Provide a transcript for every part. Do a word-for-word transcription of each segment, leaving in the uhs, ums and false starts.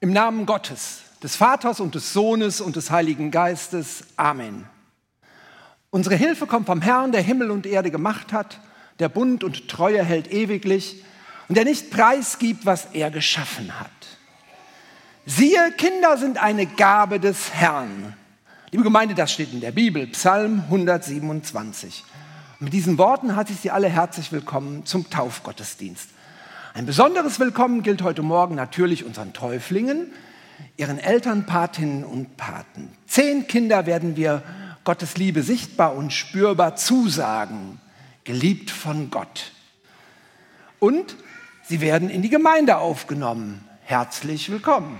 Im Namen Gottes, des Vaters und des Sohnes und des Heiligen Geistes. Amen. Unsere Hilfe kommt vom Herrn, der Himmel und Erde gemacht hat, der Bund und Treue hält ewiglich und der nicht preisgibt, was er geschaffen hat. Siehe, Kinder sind eine Gabe des Herrn. Liebe Gemeinde, das steht in der Bibel, Psalm hundertsiebenundzwanzig. Und mit diesen Worten heiße ich Sie alle herzlich willkommen zum Taufgottesdienst. Ein besonderes Willkommen gilt heute Morgen natürlich unseren Täuflingen, ihren Eltern, Patinnen und Paten. Zehn Kinder werden wir Gottes Liebe sichtbar und spürbar zusagen, geliebt von Gott. Und sie werden in die Gemeinde aufgenommen. Herzlich willkommen.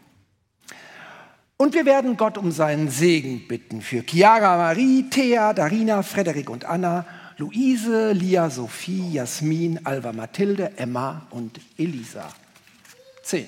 Und wir werden Gott um seinen Segen bitten für Chiara, Marie, Thea, Darina, Frederik und Anna, Luise, Lia, Sophie, Jasmin, Alva, Mathilde, Emma und Elisa. Zehn.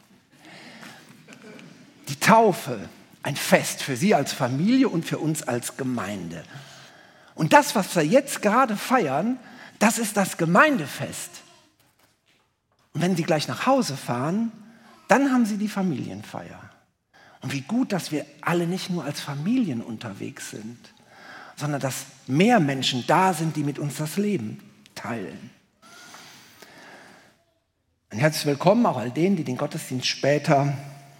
Die Taufe, ein Fest für Sie als Familie und für uns als Gemeinde. Und das, was wir jetzt gerade feiern, das ist das Gemeindefest. Und wenn Sie gleich nach Hause fahren, dann haben Sie die Familienfeier. Und wie gut, dass wir alle nicht nur als Familien unterwegs sind, sondern dass mehr Menschen da sind, die mit uns das Leben teilen. Ein herzliches Willkommen auch all denen, die den Gottesdienst später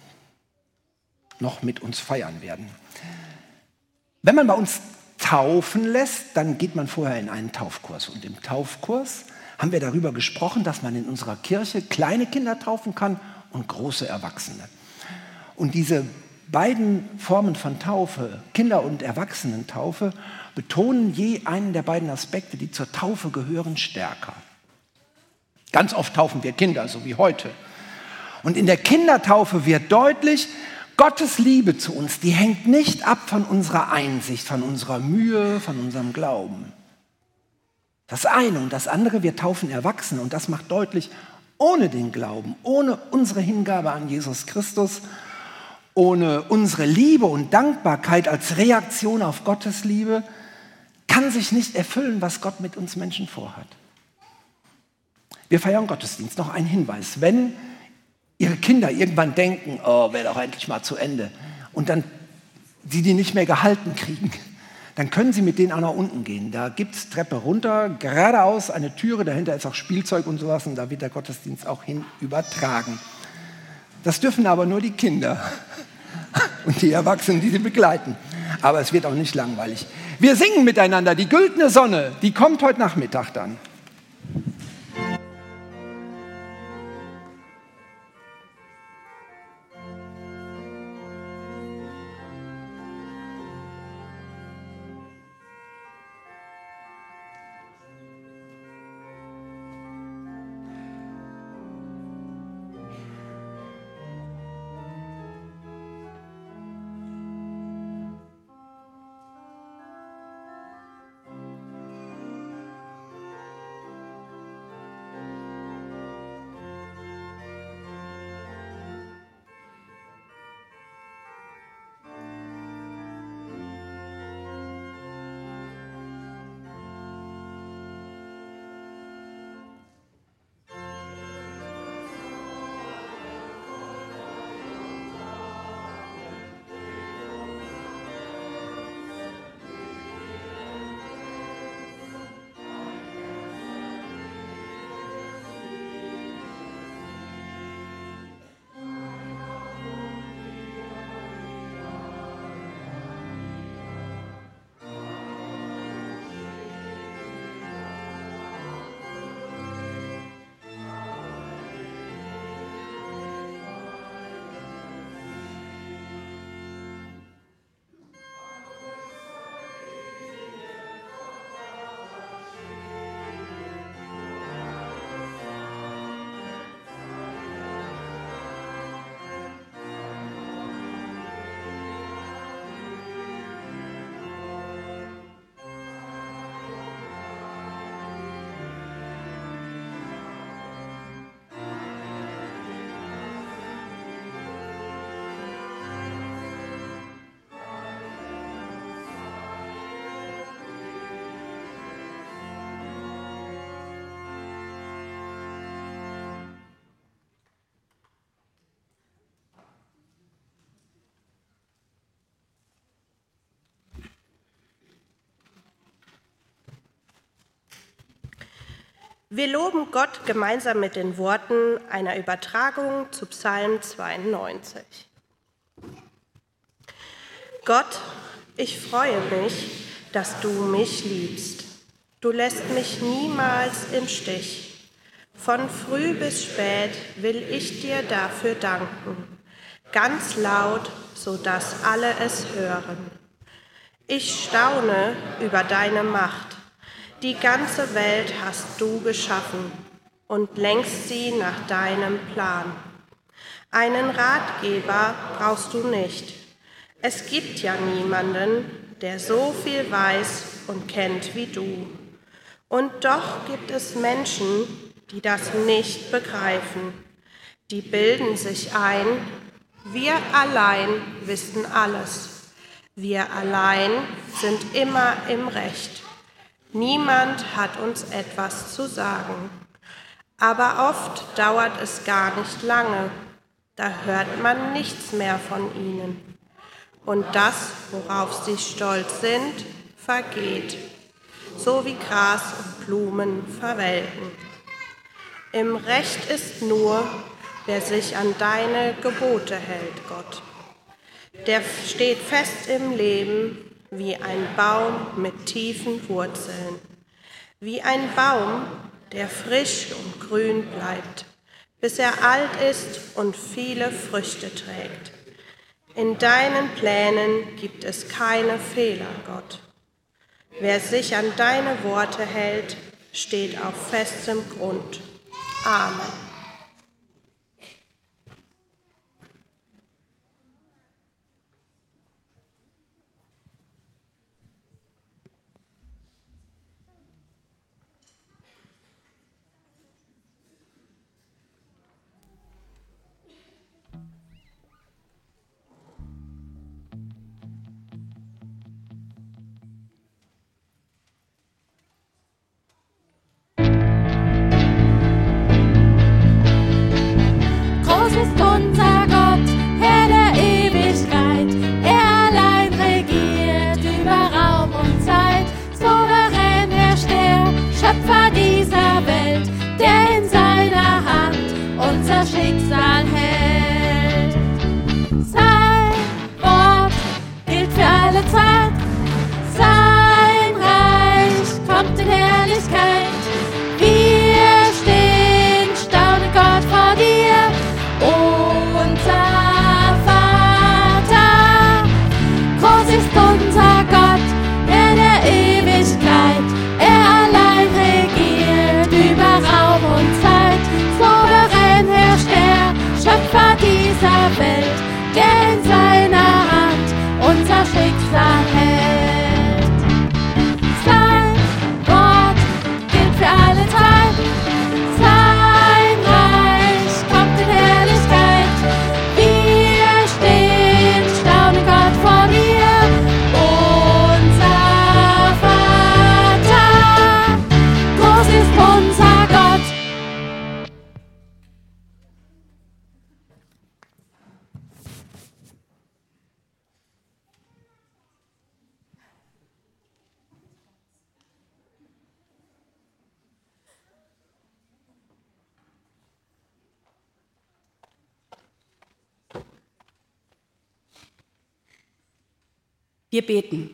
noch mit uns feiern werden. Wenn man bei uns taufen lässt, dann geht man vorher in einen Taufkurs. Und im Taufkurs haben wir darüber gesprochen, dass man in unserer Kirche kleine Kinder taufen kann und große Erwachsene. Und diese beiden Formen von Taufe, Kinder- und Erwachsenentaufe, betonen je einen der beiden Aspekte, die zur Taufe gehören, stärker. Ganz oft taufen wir Kinder, so wie heute. Und in der Kindertaufe wird deutlich, Gottes Liebe zu uns, die hängt nicht ab von unserer Einsicht, von unserer Mühe, von unserem Glauben. Das eine und das andere, wir taufen Erwachsene und das macht deutlich, ohne den Glauben, ohne unsere Hingabe an Jesus Christus, ohne unsere Liebe und Dankbarkeit als Reaktion auf Gottes Liebe, kann sich nicht erfüllen, was Gott mit uns Menschen vorhat. Wir feiern Gottesdienst. Noch ein Hinweis. Wenn Ihre Kinder irgendwann denken, oh, wäre doch endlich mal zu Ende, und dann sie die nicht mehr gehalten kriegen, dann können Sie mit denen auch nach unten gehen. Da gibt es Treppe runter, geradeaus eine Türe, dahinter ist auch Spielzeug und sowas und da wird der Gottesdienst auch hin übertragen. Das dürfen aber nur die Kinder und die Erwachsenen, die sie begleiten. Aber es wird auch nicht langweilig. Wir singen miteinander, die güldene Sonne, die kommt heute Nachmittag dann. Wir loben Gott gemeinsam mit den Worten einer Übertragung zu Psalm zweiundneunzig. Gott, ich freue mich, dass du mich liebst. Du lässt mich niemals im Stich. Von früh bis spät will ich dir dafür danken, ganz laut, sodass alle es hören. Ich staune über deine Macht. Die ganze Welt hast du geschaffen und lenkst sie nach deinem Plan. Einen Ratgeber brauchst du nicht. Es gibt ja niemanden, der so viel weiß und kennt wie du. Und doch gibt es Menschen, die das nicht begreifen. Die bilden sich ein, wir allein wissen alles. Wir allein sind immer im Recht. Niemand hat uns etwas zu sagen. Aber oft dauert es gar nicht lange. Da hört man nichts mehr von ihnen. Und das, worauf sie stolz sind, vergeht, so wie Gras und Blumen verwelken. Im Recht ist nur, wer sich an deine Gebote hält, Gott. Der steht fest im Leben wie ein Baum mit tiefen Wurzeln, wie ein Baum, der frisch und grün bleibt, bis er alt ist und viele Früchte trägt. In deinen Plänen gibt es keine Fehler, Gott. Wer sich an deine Worte hält, steht auf festem Grund. Amen. Wir beten.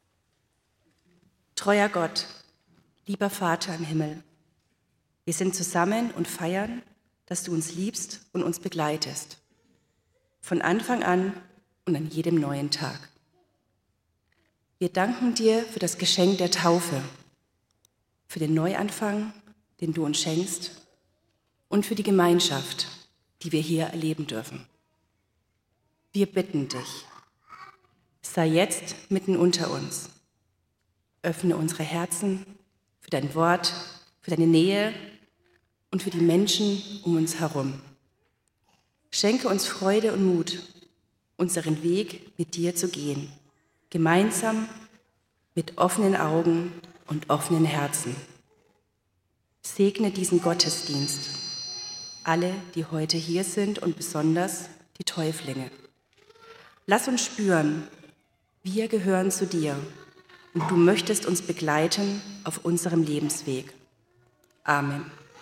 Treuer Gott, lieber Vater im Himmel, wir sind zusammen und feiern, dass du uns liebst und uns begleitest. Von Anfang an und an jedem neuen Tag. Wir danken dir für das Geschenk der Taufe, für den Neuanfang, den du uns schenkst, und für die Gemeinschaft, die wir hier erleben dürfen. Wir bitten dich, sei jetzt mitten unter uns. Öffne unsere Herzen für dein Wort, für deine Nähe und für die Menschen um uns herum. Schenke uns Freude und Mut, unseren Weg mit dir zu gehen, gemeinsam mit offenen Augen und offenen Herzen. Segne diesen Gottesdienst, alle, die heute hier sind und besonders die Täuflinge. Lass uns spüren, wir gehören zu dir und du möchtest uns begleiten auf unserem Lebensweg. Amen.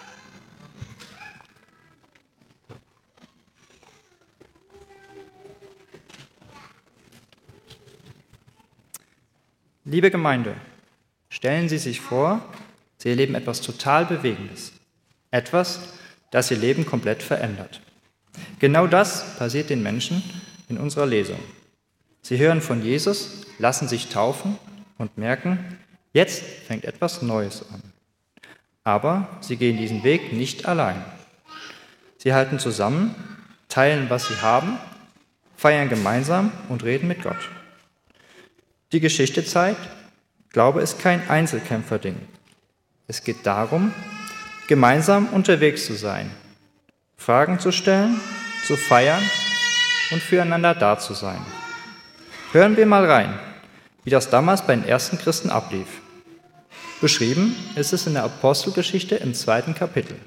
Liebe Gemeinde, stellen Sie sich vor, Sie erleben etwas total Bewegendes. Etwas, das Ihr Leben komplett verändert. Genau das passiert den Menschen in unserer Lesung. Sie hören von Jesus, lassen sich taufen und merken, jetzt fängt etwas Neues an. Aber sie gehen diesen Weg nicht allein. Sie halten zusammen, teilen, was sie haben, feiern gemeinsam und reden mit Gott. Die Geschichte zeigt, Glaube ist kein Einzelkämpferding. Es geht darum, gemeinsam unterwegs zu sein, Fragen zu stellen, zu feiern und füreinander da zu sein. Hören wir mal rein, wie das damals bei den ersten Christen ablief. Beschrieben ist es in der Apostelgeschichte im zweiten Kapitel.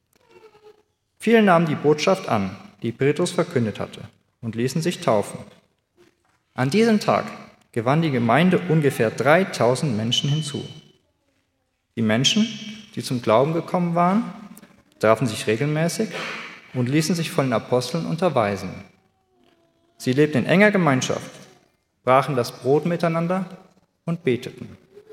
Viele nahmen die Botschaft an, die Petrus verkündet hatte, und ließen sich taufen. An diesem Tag gewann die Gemeinde ungefähr dreitausend Menschen hinzu. Die Menschen, die zum Glauben gekommen waren, trafen sich regelmäßig und ließen sich von den Aposteln unterweisen. Sie lebten in enger Gemeinschaft, brachen das Brot miteinander und beteten.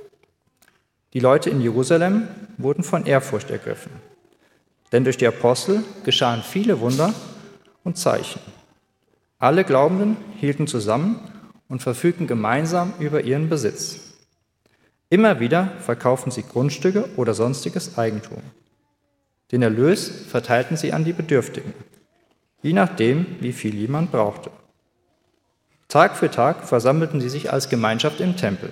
Die Leute in Jerusalem wurden von Ehrfurcht ergriffen, denn durch die Apostel geschahen viele Wunder und Zeichen. Alle Glaubenden hielten zusammen und verfügten gemeinsam über ihren Besitz. Immer wieder verkauften sie Grundstücke oder sonstiges Eigentum. Den Erlös verteilten sie an die Bedürftigen, je nachdem, wie viel jemand brauchte. Tag für Tag versammelten sie sich als Gemeinschaft im Tempel.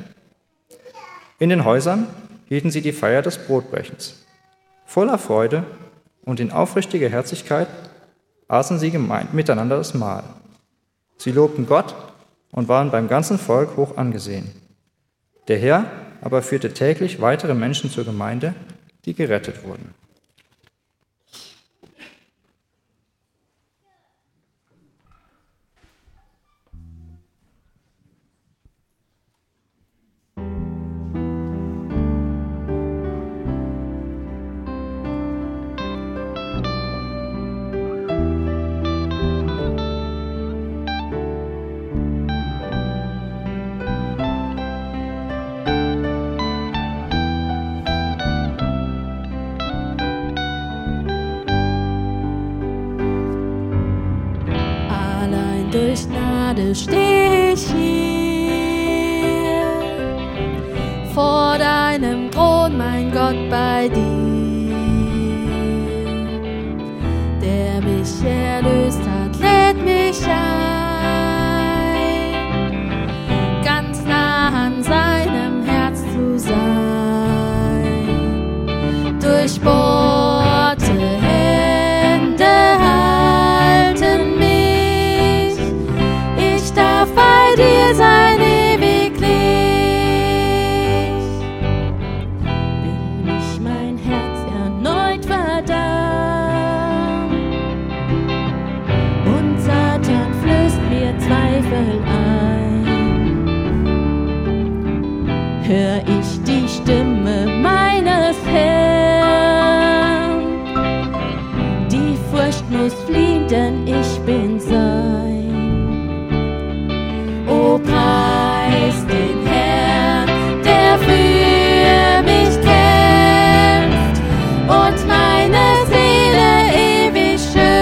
In den Häusern hielten sie die Feier des Brotbrechens. Voller Freude und in aufrichtiger Herzlichkeit aßen sie gemein miteinander das Mahl. Sie lobten Gott und waren beim ganzen Volk hoch angesehen. Der Herr aber führte täglich weitere Menschen zur Gemeinde, die gerettet wurden. Durch Gnade steh ich hier, vor deinem Thron, mein Gott, bei dir. Der mich erlöst hat, lädt mich ein, ganz nah an seinem Herz zu sein. Durchbohrte Hände halten mich, bei dir sein ewiglich. Will mich mein Herz erneut verdammen und Satan flößt mir Zweifel ein. Hör ich die Stimme meines Herrn, die Furcht muss fliehen, denn ich bin sein. O preis den Herrn, der für mich kämpft und meine Seele ewig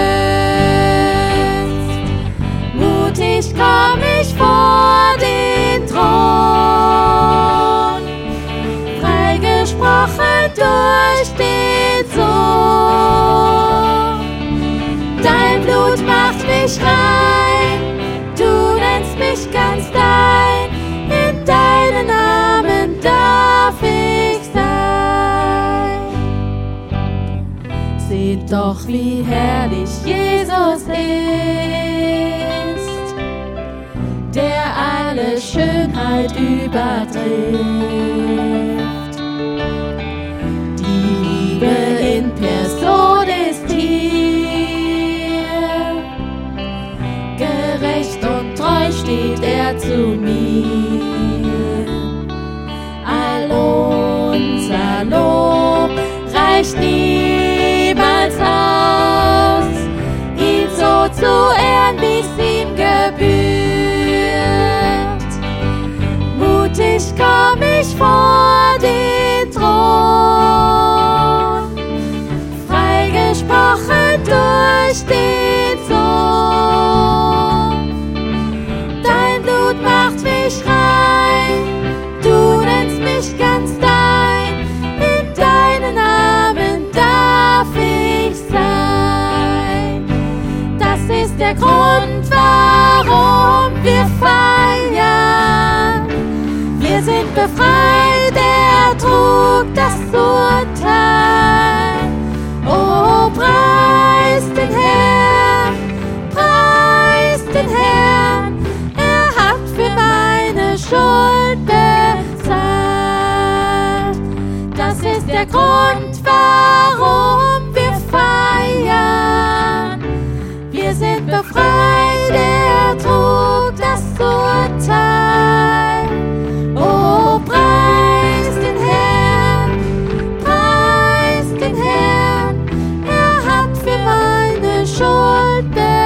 schützt. Mutig komm ich vor den Thron, freigesprochen durch den Sohn. Dein Blut macht mich rein, du nennst mich ganz dein, in deinen Namen darf ich sein. Seht doch, wie herrlich Jesus ist, der alle Schönheit übertrifft. Die Liebe in Person ist hier, gerecht und treu steht er zu mir. All unser Lob reicht reicht niemals aus, ihn so zu ehren, wie es ihm gebührt. Mutig komm ich vor den Thron, freigesprochen durch den Sohn. Dein Blut macht mich rein, du nennst mich ganz dein, in deinen Armen darf ich sein. Das ist der Grund, warum wir feiern. Wir sind befreit, er trug das Urteil. Oh, preis den Herrn, preis den Herrn, er hat für meine Schuld bezahlt. Das ist der Grund, warum wir feiern. Wir sind befreit, er trug das Urteil. Oh, preis den Herrn, preis den Herrn, er hat für meine Schuld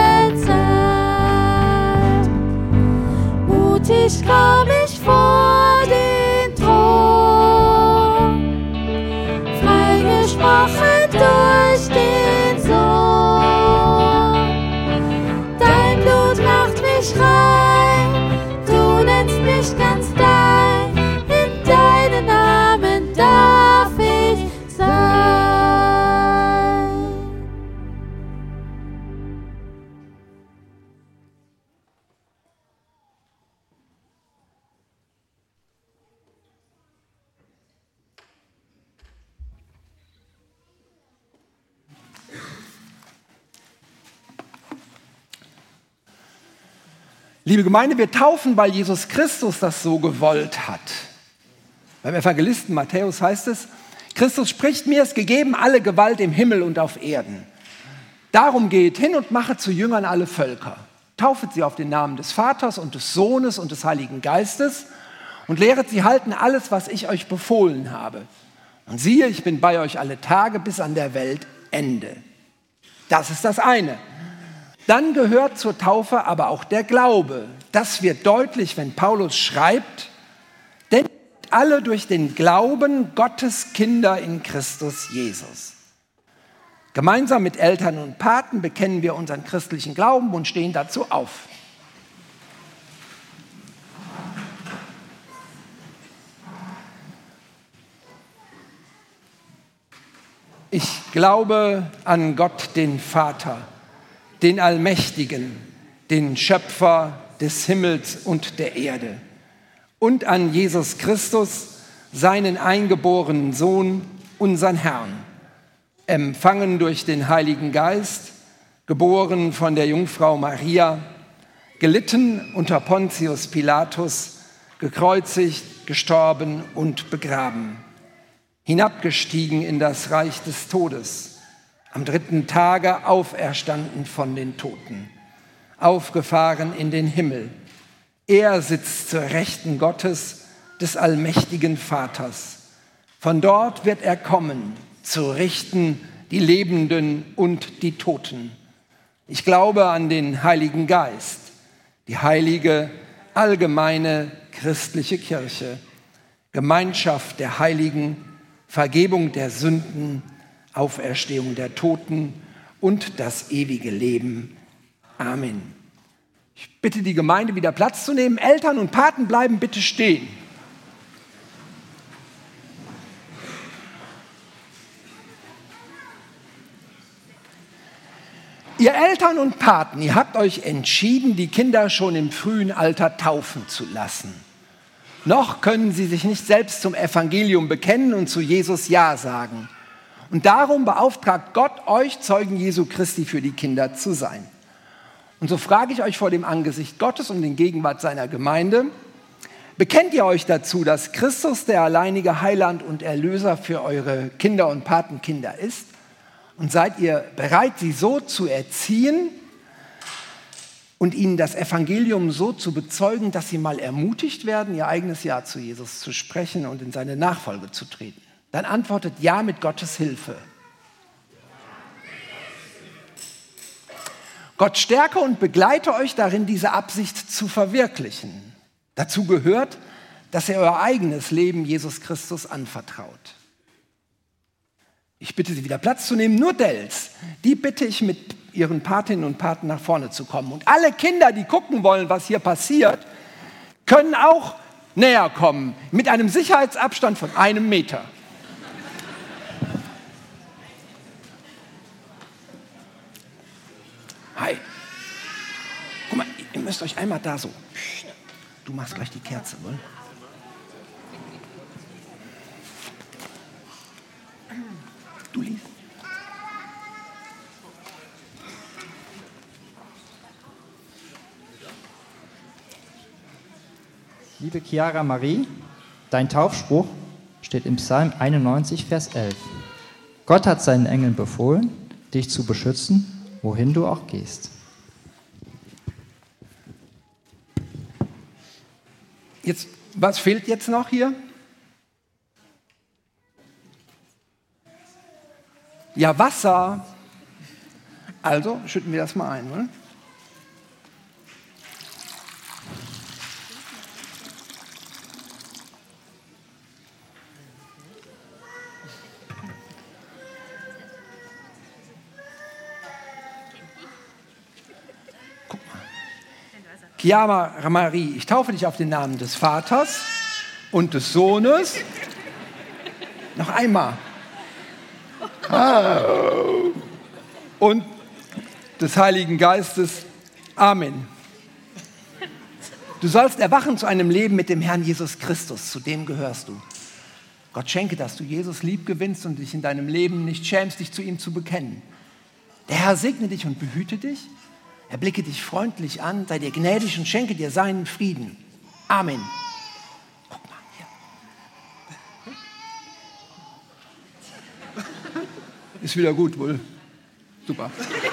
bezahlt. Mutig komm ich vor den Thron, freigesprochen durch den Sohn. Dein Blut macht mich rein, du nennst mich ganz dein, in deinen Namen darf ich sein. Liebe Gemeinde, wir taufen, weil Jesus Christus das so gewollt hat. Beim Evangelisten Matthäus heißt es, Christus spricht, mir ist gegeben alle Gewalt im Himmel und auf Erden. Darum geht hin und mache zu Jüngern alle Völker. Taufet sie auf den Namen des Vaters und des Sohnes und des Heiligen Geistes und lehret sie halten alles, was ich euch befohlen habe. Und siehe, ich bin bei euch alle Tage bis an der Weltende. Das ist das eine. Dann gehört zur Taufe aber auch der Glaube. Das wird deutlich, wenn Paulus schreibt, denn alle durch den Glauben Gottes Kinder in Christus Jesus. Gemeinsam mit Eltern und Paten bekennen wir unseren christlichen Glauben und stehen dazu auf. Ich glaube an Gott, den Vater, den Allmächtigen, den Schöpfer des Himmels und der Erde, und an Jesus Christus, seinen eingeborenen Sohn, unseren Herrn, empfangen durch den Heiligen Geist, geboren von der Jungfrau Maria, gelitten unter Pontius Pilatus, gekreuzigt, gestorben und begraben, hinabgestiegen in das Reich des Todes, am dritten Tage auferstanden von den Toten, aufgefahren in den Himmel. Er sitzt zur Rechten Gottes, des allmächtigen Vaters. Von dort wird er kommen, zu richten die Lebenden und die Toten. Ich glaube an den Heiligen Geist, die heilige, allgemeine christliche Kirche, Gemeinschaft der Heiligen, Vergebung der Sünden, Auferstehung der Toten und das ewige Leben. Amen. Ich bitte die Gemeinde, wieder Platz zu nehmen. Eltern und Paten bleiben bitte stehen. Ihr Eltern und Paten, ihr habt euch entschieden, die Kinder schon im frühen Alter taufen zu lassen. Noch können sie sich nicht selbst zum Evangelium bekennen und zu Jesus Ja sagen. Und darum beauftragt Gott euch, Zeugen Jesu Christi für die Kinder zu sein. Und so frage ich euch vor dem Angesicht Gottes und in Gegenwart seiner Gemeinde, bekennt ihr euch dazu, dass Christus der alleinige Heiland und Erlöser für eure Kinder und Patenkinder ist? Und seid ihr bereit, sie so zu erziehen und ihnen das Evangelium so zu bezeugen, dass sie mal ermutigt werden, ihr eigenes Ja zu Jesus zu sprechen und in seine Nachfolge zu treten? Dann antwortet ja mit Gottes Hilfe. Gott stärke und begleite euch darin, diese Absicht zu verwirklichen. Dazu gehört, dass ihr euer eigenes Leben Jesus Christus anvertraut. Ich bitte Sie, wieder Platz zu nehmen. Nur Dels, die bitte ich, mit ihren Patinnen und Paten nach vorne zu kommen. Und alle Kinder, die gucken wollen, was hier passiert, können auch näher kommen, mit einem Sicherheitsabstand von einem Meter. Hi. Guck mal, ihr müsst euch einmal da so. Du machst gleich die Kerze, wohl? Du liest. Liebe Chiara Marie, dein Taufspruch steht im Psalm einundneunzig, Vers elf. Gott hat seinen Engeln befohlen, dich zu beschützen, wohin du auch gehst. Jetzt, was fehlt jetzt noch hier? Ja, Wasser. Also schütten wir das mal ein, oder? Chiara Marie, ich taufe dich auf den Namen des Vaters und des Sohnes. Noch einmal. Und des Heiligen Geistes. Amen. Du sollst erwachen zu einem Leben mit dem Herrn Jesus Christus, zu dem gehörst du. Gott schenke, dass du Jesus lieb gewinnst und dich in deinem Leben nicht schämst, dich zu ihm zu bekennen. Der Herr segne dich und behüte dich. Er blicke dich freundlich an, sei dir gnädig und schenke dir seinen Frieden. Amen. Guck mal hier. Ist wieder gut, wohl. Super.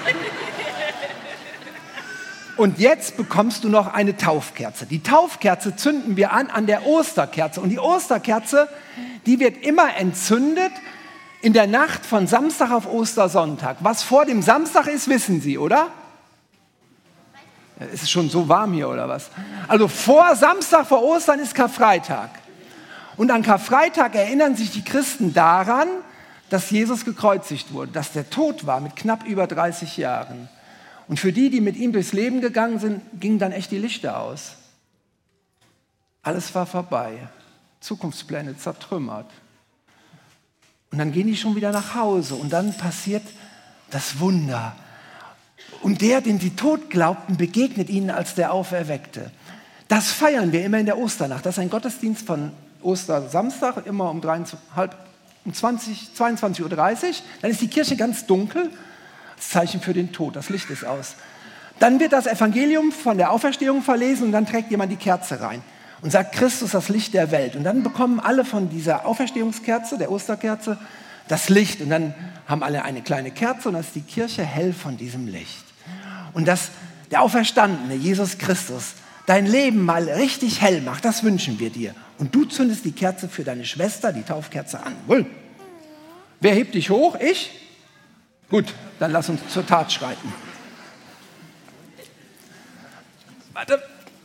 Und jetzt bekommst du noch eine Taufkerze. Die Taufkerze zünden wir an an der Osterkerze. Und die Osterkerze, die wird immer entzündet in der Nacht von Samstag auf Ostersonntag. Was vor dem Samstag ist, wissen Sie, oder? Ist es schon so warm hier, oder was? Also vor Samstag, vor Ostern ist Karfreitag. Und an Karfreitag erinnern sich die Christen daran, dass Jesus gekreuzigt wurde, dass der tot war mit knapp über dreißig Jahren. Und für die, die mit ihm durchs Leben gegangen sind, gingen dann echt die Lichter aus. Alles war vorbei. Zukunftspläne zertrümmert. Und dann gehen die schon wieder nach Hause und dann passiert das Wunder. Und der, den sie tot glaubten, begegnet ihnen als der Auferweckte. Das feiern wir immer in der Osternacht. Das ist ein Gottesdienst von Ostersamstag, immer um, um zweiundzwanzig Uhr dreißig. Dann ist die Kirche ganz dunkel, das Zeichen für den Tod, das Licht ist aus. Dann wird das Evangelium von der Auferstehung verlesen und dann trägt jemand die Kerze rein und sagt, Christus, das Licht der Welt. Und dann bekommen alle von dieser Auferstehungskerze, der Osterkerze, das Licht. Und dann haben alle eine kleine Kerze und dann ist die Kirche hell von diesem Licht. Und dass der Auferstandene, Jesus Christus, dein Leben mal richtig hell macht, das wünschen wir dir. Und du zündest die Kerze für deine Schwester, die Taufkerze, an. Wohl. Wer hebt dich hoch? Ich? Gut, dann lass uns zur Tat schreiten. Warte.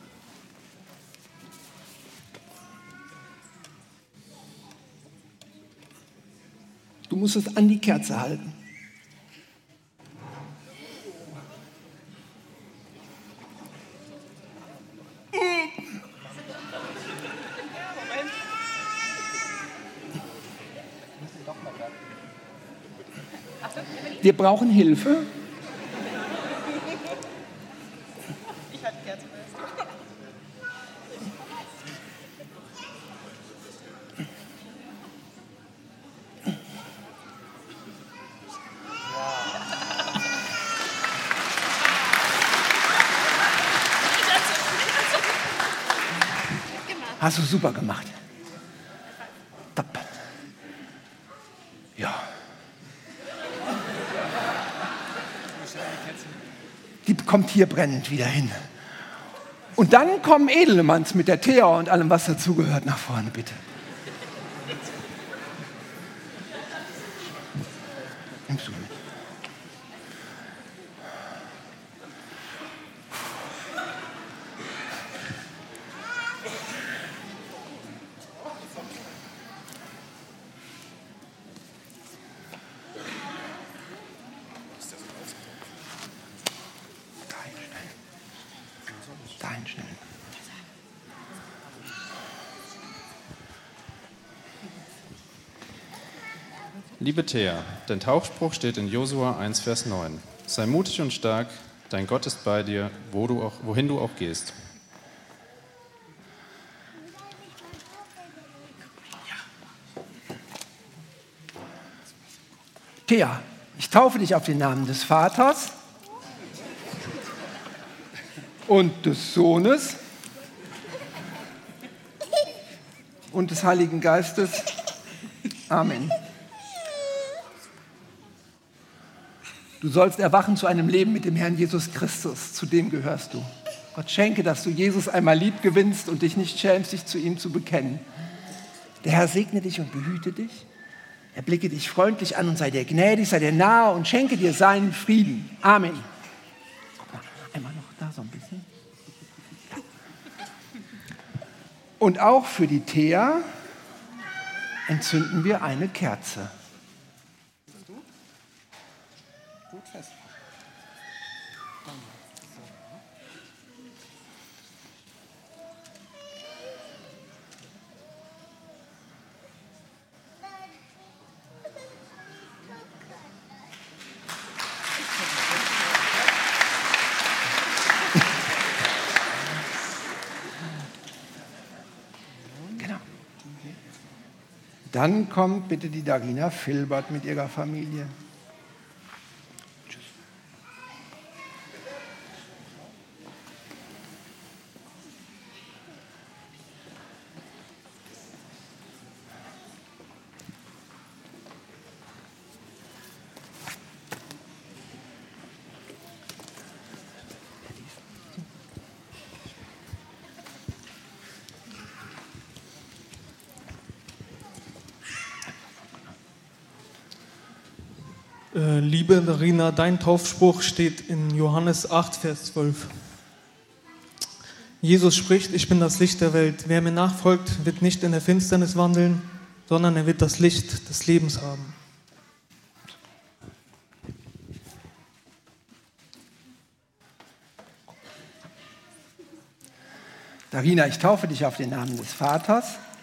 Du musst es an die Kerze halten. Wir brauchen Hilfe. Ich hatte die Kerze fest. Hast du super gemacht. Top. Ja. Die kommt hier brennend wieder hin. Und dann kommen Edelmanns mit der Thea und allem, was dazugehört, nach vorne, bitte. schäumst du mich? Liebe Thea, dein Tauchspruch steht in Josua eins, Vers neun. Sei mutig und stark, dein Gott ist bei dir, wo du auch, wohin du auch gehst. Thea, ich taufe dich auf den Namen des Vaters und des Sohnes und des Heiligen Geistes. Amen. Du sollst erwachen zu einem Leben mit dem Herrn Jesus Christus, zu dem gehörst du. Gott schenke, dass du Jesus einmal lieb gewinnst und dich nicht schämst, dich zu ihm zu bekennen. Der Herr segne dich und behüte dich. Er blicke dich freundlich an und sei dir gnädig, sei dir nahe und schenke dir seinen Frieden. Amen. Guck mal, einmal noch da so ein bisschen. Und auch für die Thea entzünden wir eine Kerze. Dann kommt bitte die Darina Filbert mit ihrer Familie. Tschüss. Äh, liebe Darina, dein Taufspruch steht in Johannes acht, Vers zwölf. Jesus spricht, ich bin das Licht der Welt. Wer mir nachfolgt, wird nicht in der Finsternis wandeln, sondern er wird das Licht des Lebens haben. Darina, ich taufe dich auf den Namen des Vaters.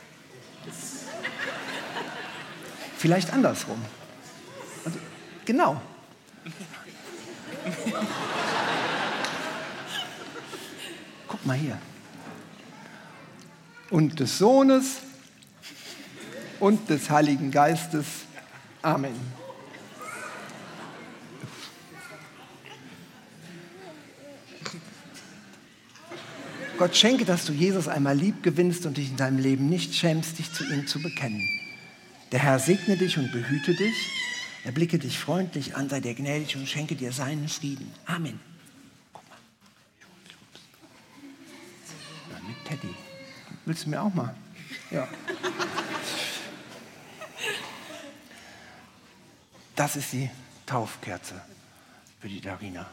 Vielleicht andersrum. Und genau. Guck mal hier. Und des Sohnes und des Heiligen Geistes. Amen. Gott schenke, dass du Jesus einmal lieb gewinnst und dich in deinem Leben nicht schämst, dich zu ihm zu bekennen. Der Herr segne dich und behüte dich. Er blicke dich freundlich an, sei dir gnädig und schenke dir seinen Frieden. Amen. Guck mal. Ja, mit Teddy. Willst du mir auch mal? Ja. Das ist die Taufkerze für die Darina.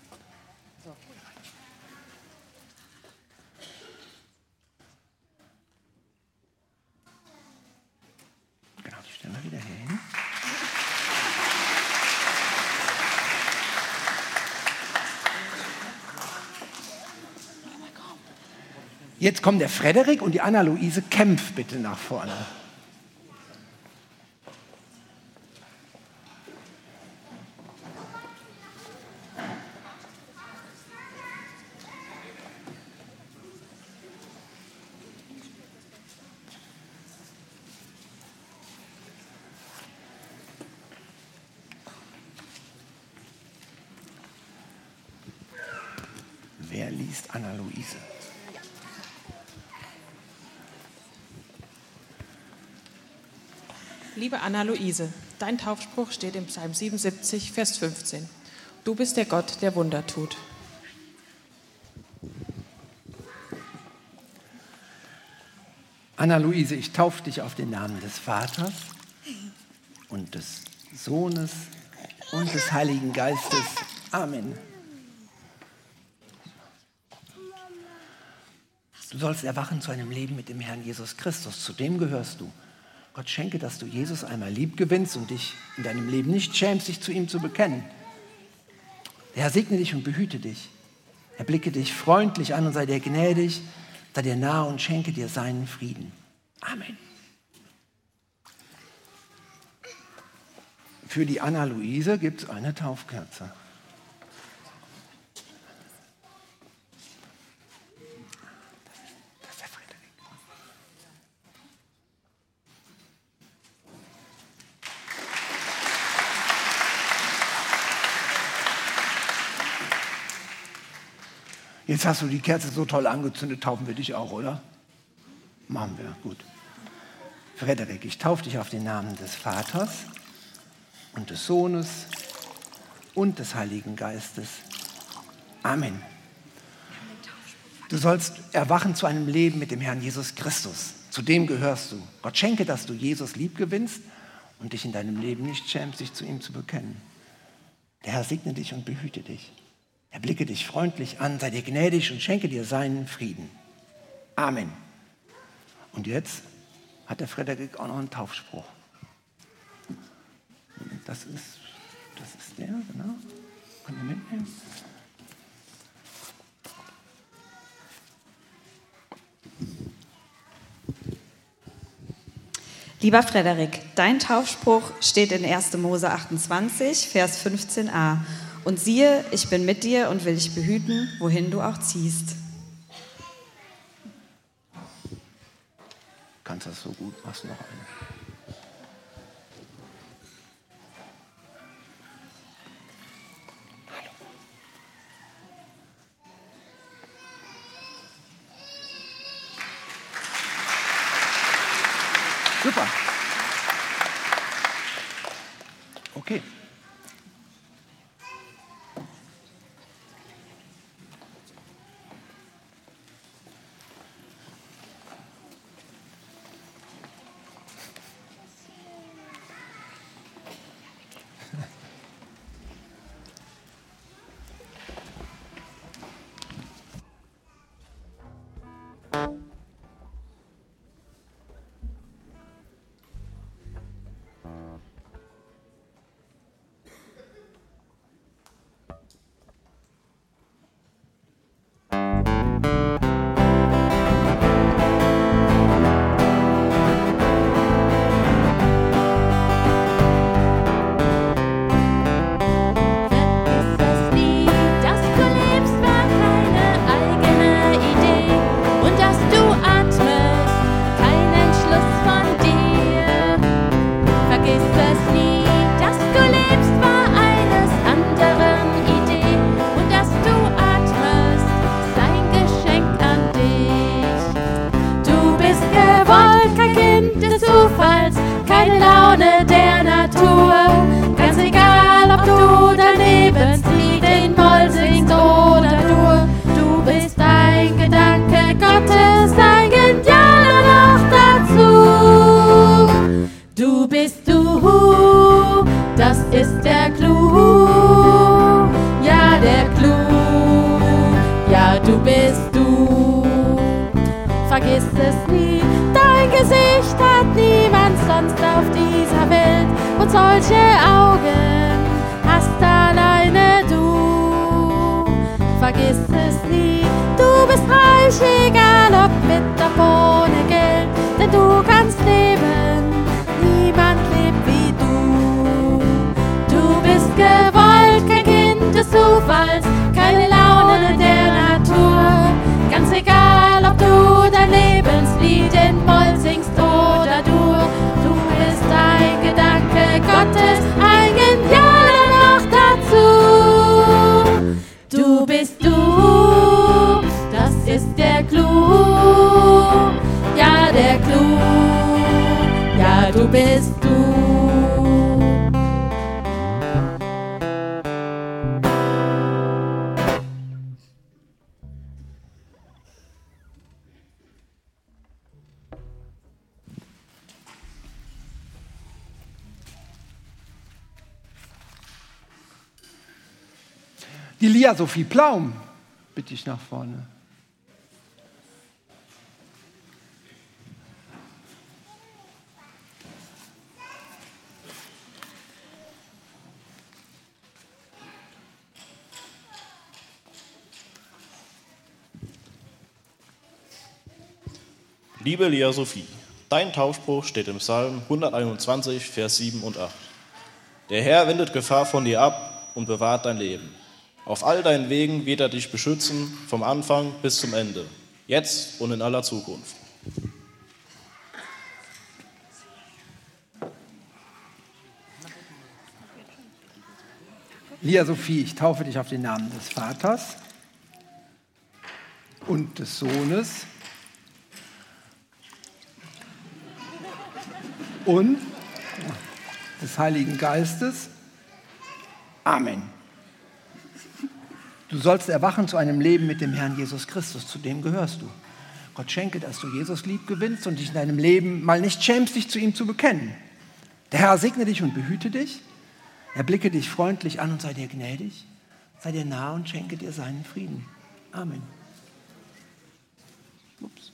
Genau, die stellen wir wieder hier hin. Jetzt kommen der Frederik und die Anna-Luise Kempf bitte nach vorne. Wer liest Anna-Luise? Liebe Anna-Luise, dein Taufspruch steht im Psalm siebenundsiebzig, Vers fünfzehn. Du bist der Gott, der Wunder tut. Anna-Luise, ich taufe dich auf den Namen des Vaters und des Sohnes und des Heiligen Geistes. Amen. Du sollst erwachen zu einem Leben mit dem Herrn Jesus Christus. Zu dem gehörst du. Gott schenke, dass du Jesus einmal lieb gewinnst und dich in deinem Leben nicht schämst, dich zu ihm zu bekennen. Der Herr segne dich und behüte dich. Er blicke dich freundlich an und sei dir gnädig, sei dir nahe und schenke dir seinen Frieden. Amen. Für die Anna-Luise gibt es eine Taufkerze. Jetzt hast du die Kerze so toll angezündet, taufen wir dich auch, oder? Machen wir, gut. Frederik, ich taufe dich auf den Namen des Vaters und des Sohnes und des Heiligen Geistes. Amen. Du sollst erwachen zu einem Leben mit dem Herrn Jesus Christus. Zu dem gehörst du. Gott schenke, dass du Jesus lieb gewinnst und dich in deinem Leben nicht schämst, dich zu ihm zu bekennen. Der Herr segne dich und behüte dich. Er blicke dich freundlich an, sei dir gnädig und schenke dir seinen Frieden. Amen. Und jetzt hat der Frederik auch noch einen Taufspruch. Das ist, das ist der, genau. Können wir mitnehmen? Lieber Frederik, dein Taufspruch steht in erster Mose achtundzwanzig, Vers fünfzehn a. Und siehe, ich bin mit dir und will dich behüten, wohin du auch ziehst. Du kannst das so gut, machst noch eine. Super. Okay. Vergiss es nie, dein Gesicht hat niemand sonst auf dieser Welt. Und solche Augen hast alleine du. Vergiss es nie, du bist reich, egal ob mit oder ohne Geld. Denn du kannst leben, niemand lebt wie du. Du bist gewollt, kein Kind des Zufalls, keine Laune der Natur. Ganz egal, ob du dein Lebenslied in Moll singst oder Dur. Du bist ein Gedanke Gottes, ein Genialer noch dazu. Du bist du, das ist der Clou. Ja, der Clou, ja, du bist du. Die Lia Sophie Plaum bitte ich nach vorne. Liebe Lia Sophie, dein Taufspruch steht im Psalm hunderteinundzwanzig, Vers sieben und acht. Der Herr wendet Gefahr von dir ab und bewahrt dein Leben. Auf all deinen Wegen wird er dich beschützen, vom Anfang bis zum Ende, jetzt und in aller Zukunft. Lia Sophie, ich taufe dich auf den Namen des Vaters und des Sohnes und des Heiligen Geistes. Amen. Du sollst erwachen zu einem Leben mit dem Herrn Jesus Christus, zu dem gehörst du. Gott schenke, dass du Jesus lieb gewinnst und dich in deinem Leben mal nicht schämst, dich zu ihm zu bekennen. Der Herr segne dich und behüte dich. Er blicke dich freundlich an und sei dir gnädig. Sei dir nah und schenke dir seinen Frieden. Amen. Ups.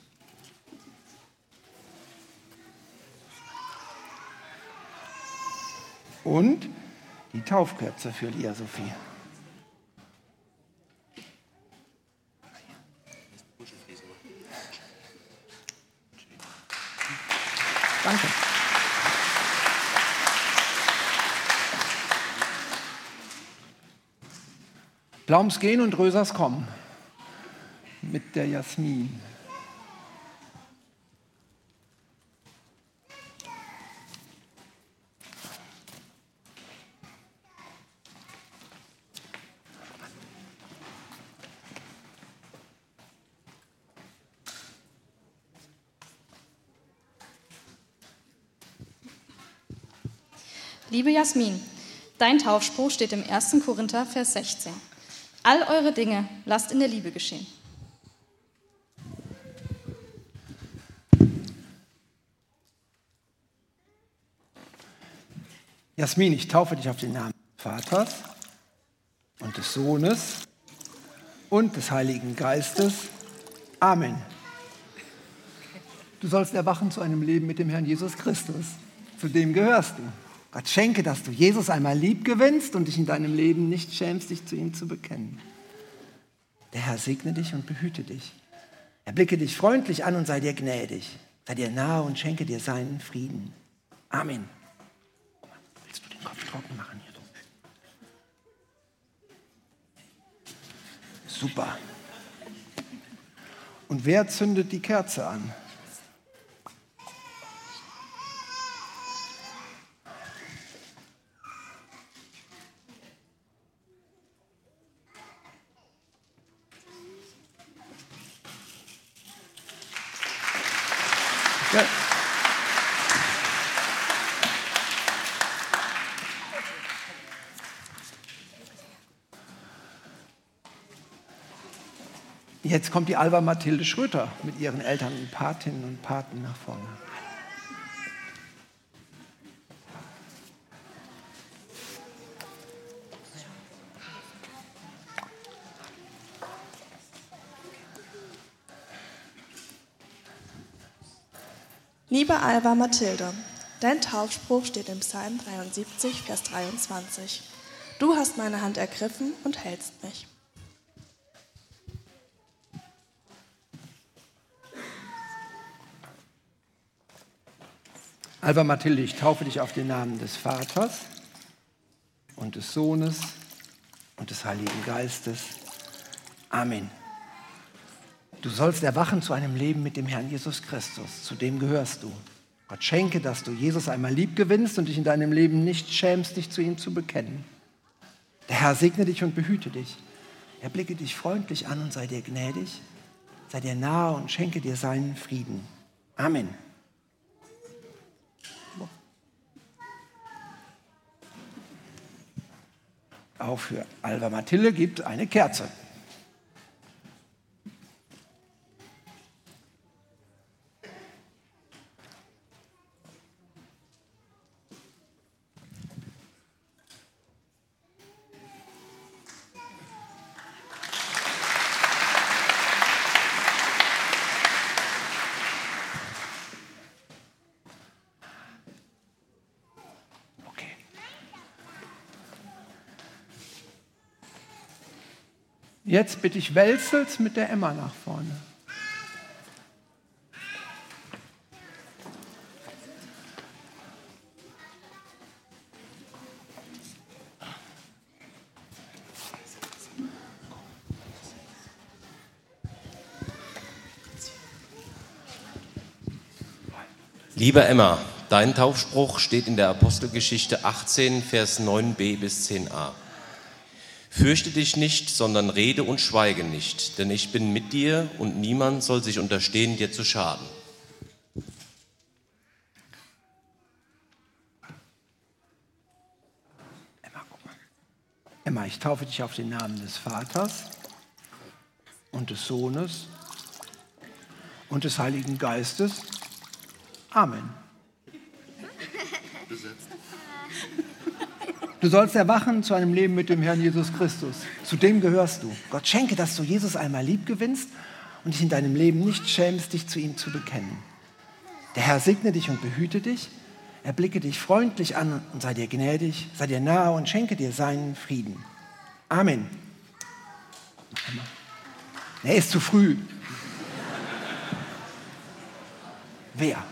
Und die Taufkerze für Lia Sophie. Danke. Plaums gehen und Rösers kommen. Mit der Jasmin. Liebe Jasmin, dein Taufspruch steht im ersten Korinther, Vers sechzehn. All eure Dinge lasst in der Liebe geschehen. Jasmin, ich taufe dich auf den Namen des Vaters und des Sohnes und des Heiligen Geistes. Amen. Du sollst erwachen zu einem Leben mit dem Herrn Jesus Christus. Zu dem gehörst du. Gott schenke, dass du Jesus einmal lieb gewinnst und dich in deinem Leben nicht schämst, dich zu ihm zu bekennen. Der Herr segne dich und behüte dich. Er blicke dich freundlich an und sei dir gnädig. Sei dir nahe und schenke dir seinen Frieden. Amen. Willst du den Kopf trocken machen hier? Super. Und wer zündet die Kerze an? Ja. Jetzt kommt die Alva Mathilde Schröter mit ihren Eltern und Patinnen und Paten nach vorne. Liebe Alva Mathilde, dein Taufspruch steht im Psalm dreiundsiebzig, Vers dreiundzwanzig. Du hast meine Hand ergriffen und hältst mich. Alva Mathilde, ich taufe dich auf den Namen des Vaters und des Sohnes und des Heiligen Geistes. Amen. Du sollst erwachen zu einem Leben mit dem Herrn Jesus Christus. Zu dem gehörst du. Gott schenke, dass du Jesus einmal lieb gewinnst und dich in deinem Leben nicht schämst, dich zu ihm zu bekennen. Der Herr segne dich und behüte dich. Er blicke dich freundlich an und sei dir gnädig. Sei dir nahe und schenke dir seinen Frieden. Amen. Auch für Alva Mathilde gibt eine Kerze. Jetzt bitte ich Welzels mit der Emma nach vorne. Liebe Emma, dein Taufspruch steht in der Apostelgeschichte achtzehn, Vers neun b bis zehn a. Fürchte dich nicht, sondern rede und schweige nicht, denn ich bin mit dir und niemand soll sich unterstehen, dir zu schaden. Emma, guck mal. Emma, ich taufe dich auf den Namen des Vaters und des Sohnes und des Heiligen Geistes. Amen. Du sollst erwachen zu einem Leben mit dem Herrn Jesus Christus. Zu dem gehörst du. Gott schenke, dass du Jesus einmal lieb gewinnst und dich in deinem Leben nicht schämst, dich zu ihm zu bekennen. Der Herr segne dich und behüte dich. Er blicke dich freundlich an und sei dir gnädig, sei dir nahe und schenke dir seinen Frieden. Amen. Er ist zu früh. Wer?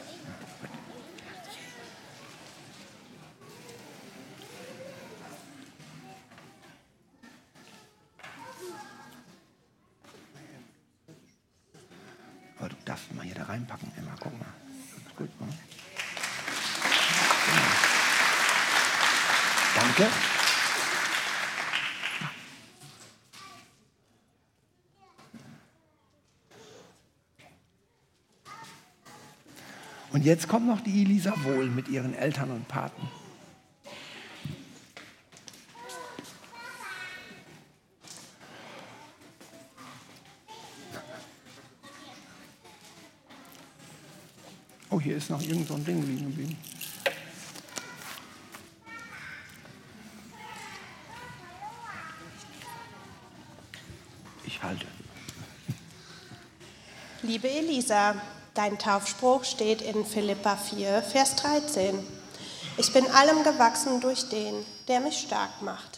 Aber du darfst mal hier da reinpacken, Emma. Guck mal. Das ist gut, ne? Danke. Und jetzt kommt noch die Elisa Wohl mit ihren Eltern und Paten. Oh, hier ist noch irgend so ein Ding liegen geblieben. Ich halte. Liebe Elisa, dein Taufspruch steht in Philippa vier, Vers dreizehn. Ich bin allem gewachsen durch den, der mich stark macht.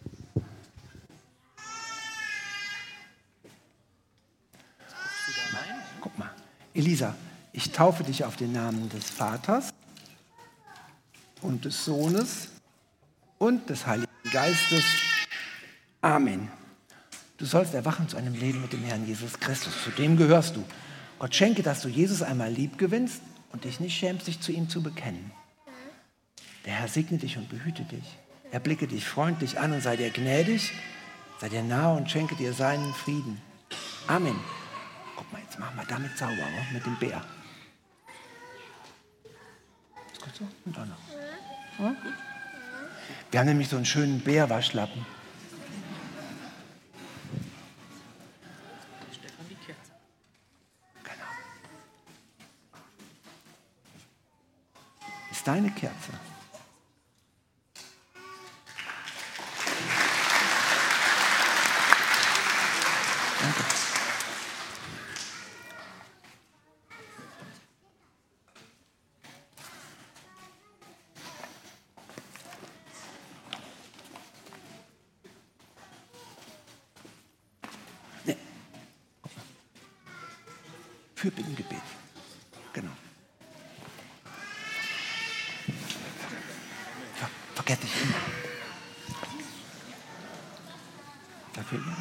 Guck mal, Elisa, ich taufe dich auf den Namen des Vaters und des Sohnes und des Heiligen Geistes. Amen. Du sollst erwachen zu einem Leben mit dem Herrn Jesus Christus. Zu dem gehörst du. Gott schenke, dass du Jesus einmal lieb gewinnst und dich nicht schämst, dich zu ihm zu bekennen. Der Herr segne dich und behüte dich. Er blicke dich freundlich an und sei dir gnädig, sei dir nahe und schenke dir seinen Frieden. Amen. Guck mal, jetzt machen wir damit sauber, oder? Mit dem Bär. Ist gut so? Und auch noch. Ja? Wir haben nämlich so einen schönen Bärwaschlappen. Genau. Ist deine Kerze. Danke. Nee. Fürbittengebet. Genau. Ver vergesst dich immer. Dafür immer.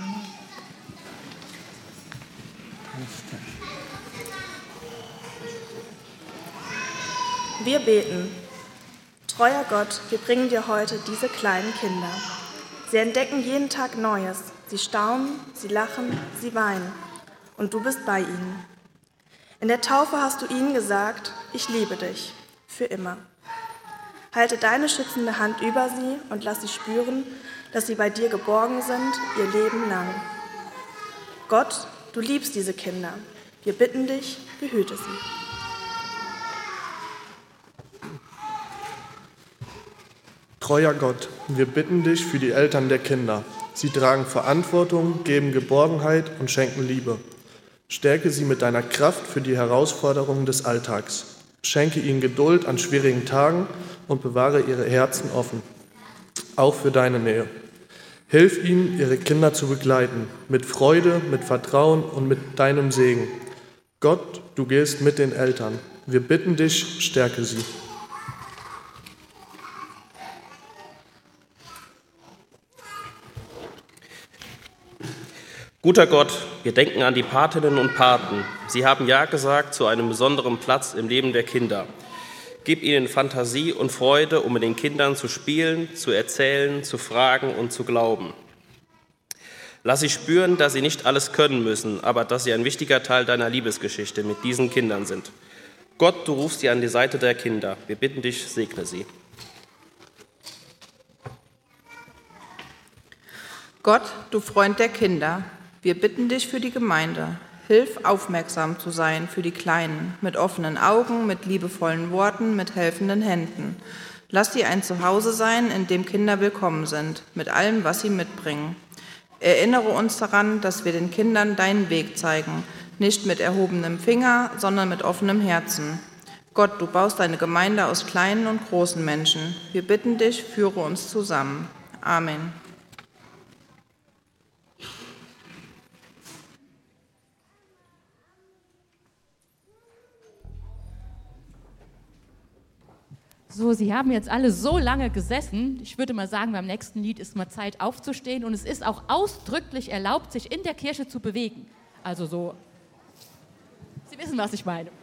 Wir beten. Treuer Gott, wir bringen dir heute diese kleinen Kinder. Sie entdecken jeden Tag Neues. Sie staunen, sie lachen, sie weinen. Und du bist bei ihnen. In der Taufe hast du ihnen gesagt, ich liebe dich, für immer. Halte deine schützende Hand über sie und lass sie spüren, dass sie bei dir geborgen sind, ihr Leben lang. Gott, du liebst diese Kinder. Wir bitten dich, behüte sie. Treuer Gott, wir bitten dich für die Eltern der Kinder. Sie tragen Verantwortung, geben Geborgenheit und schenken Liebe. Stärke sie mit deiner Kraft für die Herausforderungen des Alltags. Schenke ihnen Geduld an schwierigen Tagen und bewahre ihre Herzen offen, auch für deine Nähe. Hilf ihnen, ihre Kinder zu begleiten, mit Freude, mit Vertrauen und mit deinem Segen. Gott, du gehst mit den Eltern. Wir bitten dich, stärke sie. Guter Gott, wir denken an die Patinnen und Paten. Sie haben Ja gesagt zu einem besonderen Platz im Leben der Kinder. Gib ihnen Fantasie und Freude, um mit den Kindern zu spielen, zu erzählen, zu fragen und zu glauben. Lass sie spüren, dass sie nicht alles können müssen, aber dass sie ein wichtiger Teil deiner Liebesgeschichte mit diesen Kindern sind. Gott, du rufst sie an die Seite der Kinder. Wir bitten dich, segne sie. Gott, du Freund der Kinder, wir bitten dich für die Gemeinde. Hilf, aufmerksam zu sein für die Kleinen, mit offenen Augen, mit liebevollen Worten, mit helfenden Händen. Lass sie ein Zuhause sein, in dem Kinder willkommen sind, mit allem, was sie mitbringen. Erinnere uns daran, dass wir den Kindern deinen Weg zeigen, nicht mit erhobenem Finger, sondern mit offenem Herzen. Gott, du baust deine Gemeinde aus kleinen und großen Menschen. Wir bitten dich, führe uns zusammen. Amen. So, Sie haben jetzt alle so lange gesessen. Ich würde mal sagen, beim nächsten Lied ist mal Zeit aufzustehen und es ist auch ausdrücklich erlaubt, sich in der Kirche zu bewegen. Also so, Sie wissen, was ich meine.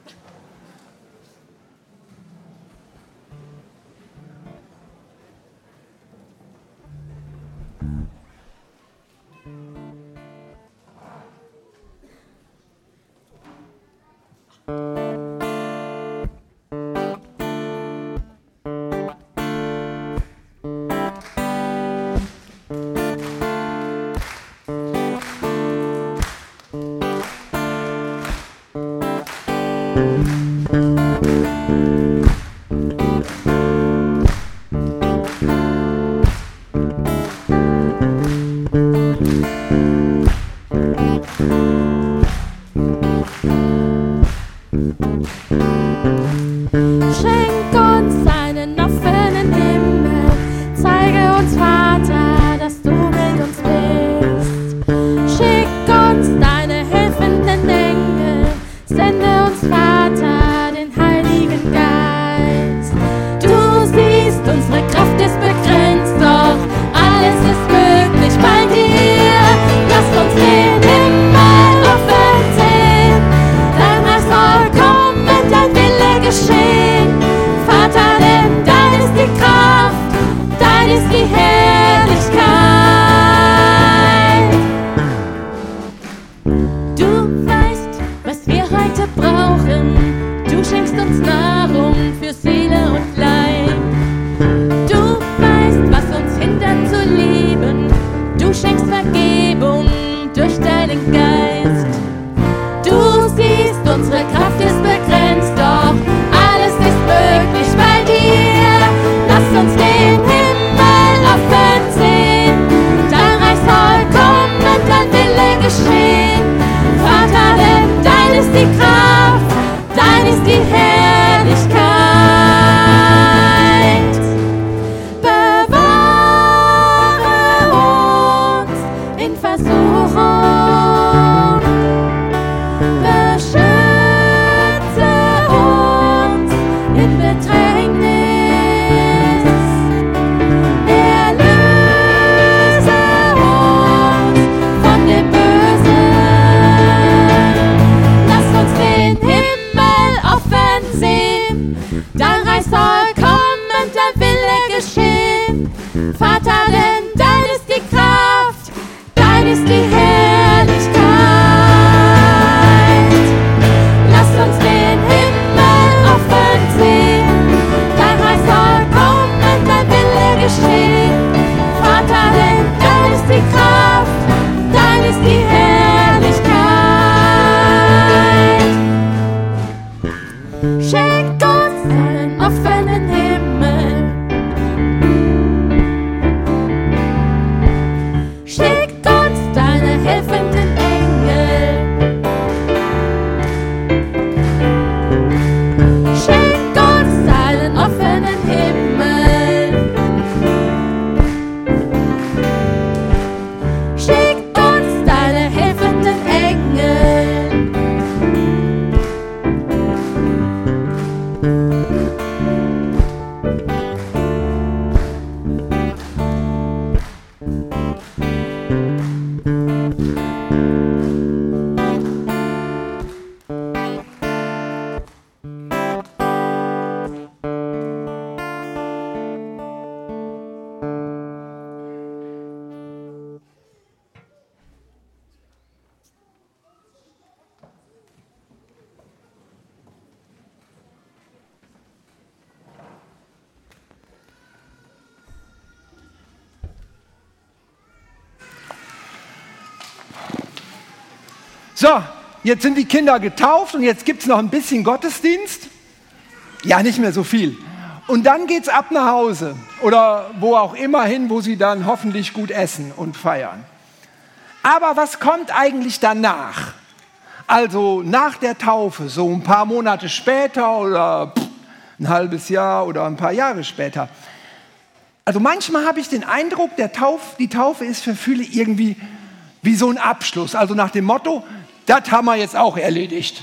So, jetzt sind die Kinder getauft und jetzt gibt es noch ein bisschen Gottesdienst. Ja, nicht mehr so viel. Und dann geht's ab nach Hause oder wo auch immer hin, wo sie dann hoffentlich gut essen und feiern. Aber was kommt eigentlich danach? Also nach der Taufe, so ein paar Monate später oder pff, ein halbes Jahr oder ein paar Jahre später. Also manchmal habe ich den Eindruck, der Tauf, die Taufe ist für viele irgendwie wie so ein Abschluss. Also nach dem Motto, das haben wir jetzt auch erledigt.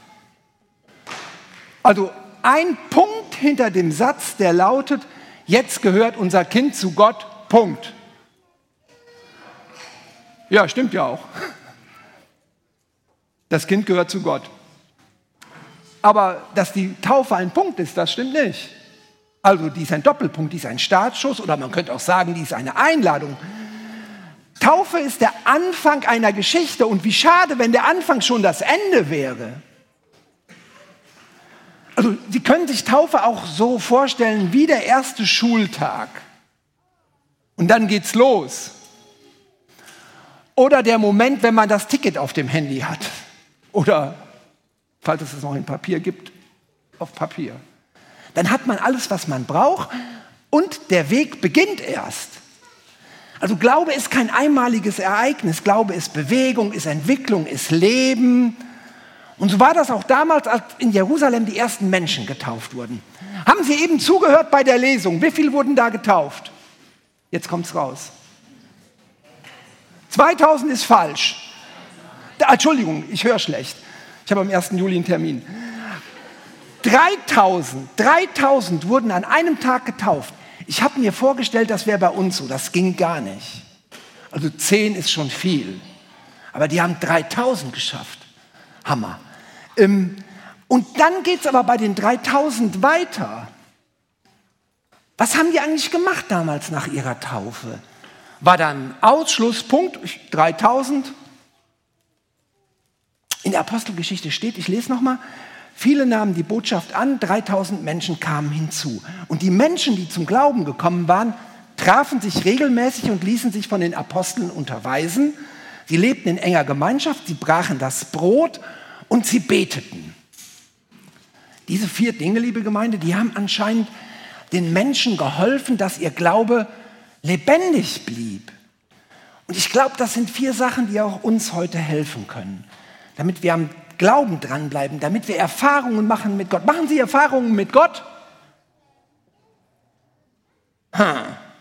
Also ein Punkt hinter dem Satz, der lautet, jetzt gehört unser Kind zu Gott, Punkt. Ja, stimmt ja auch. Das Kind gehört zu Gott. Aber dass die Taufe ein Punkt ist, das stimmt nicht. Also die ist ein Doppelpunkt, die ist ein Startschuss oder man könnte auch sagen, die ist eine Einladung. Taufe ist der Anfang einer Geschichte und wie schade, wenn der Anfang schon das Ende wäre. Also Sie können sich Taufe auch so vorstellen wie der erste Schultag. Und dann geht's los. Oder der Moment, wenn man das Ticket auf dem Handy hat. Oder, falls es es noch in Papier gibt, auf Papier. Dann hat man alles, was man braucht und der Weg beginnt erst. Also Glaube ist kein einmaliges Ereignis. Glaube ist Bewegung, ist Entwicklung, ist Leben. Und so war das auch damals, als in Jerusalem die ersten Menschen getauft wurden. Haben Sie eben zugehört bei der Lesung? Wie viele wurden da getauft? Jetzt kommt's raus. zweitausend ist falsch. Da, Entschuldigung, ich höre schlecht. Ich habe am ersten Juli einen Termin. dreitausend, dreitausend wurden an einem Tag getauft. Ich habe mir vorgestellt, das wäre bei uns so. Das ging gar nicht. Also zehn ist schon viel. Aber die haben dreitausend geschafft. Hammer. Ähm, und dann geht es aber bei den dreitausend weiter. Was haben die eigentlich gemacht damals nach ihrer Taufe? War dann Ausschlusspunkt, dreitausend. In der Apostelgeschichte steht, ich lese nochmal, viele nahmen die Botschaft an, dreitausend Menschen kamen hinzu. Und die Menschen, die zum Glauben gekommen waren, trafen sich regelmäßig und ließen sich von den Aposteln unterweisen. Sie lebten in enger Gemeinschaft, sie brachen das Brot und sie beteten. Diese vier Dinge, liebe Gemeinde, die haben anscheinend den Menschen geholfen, dass ihr Glaube lebendig blieb. Und ich glaube, das sind vier Sachen, die auch uns heute helfen können, damit wir am Glauben dranbleiben, damit wir Erfahrungen machen mit Gott. Machen Sie Erfahrungen mit Gott? Hm.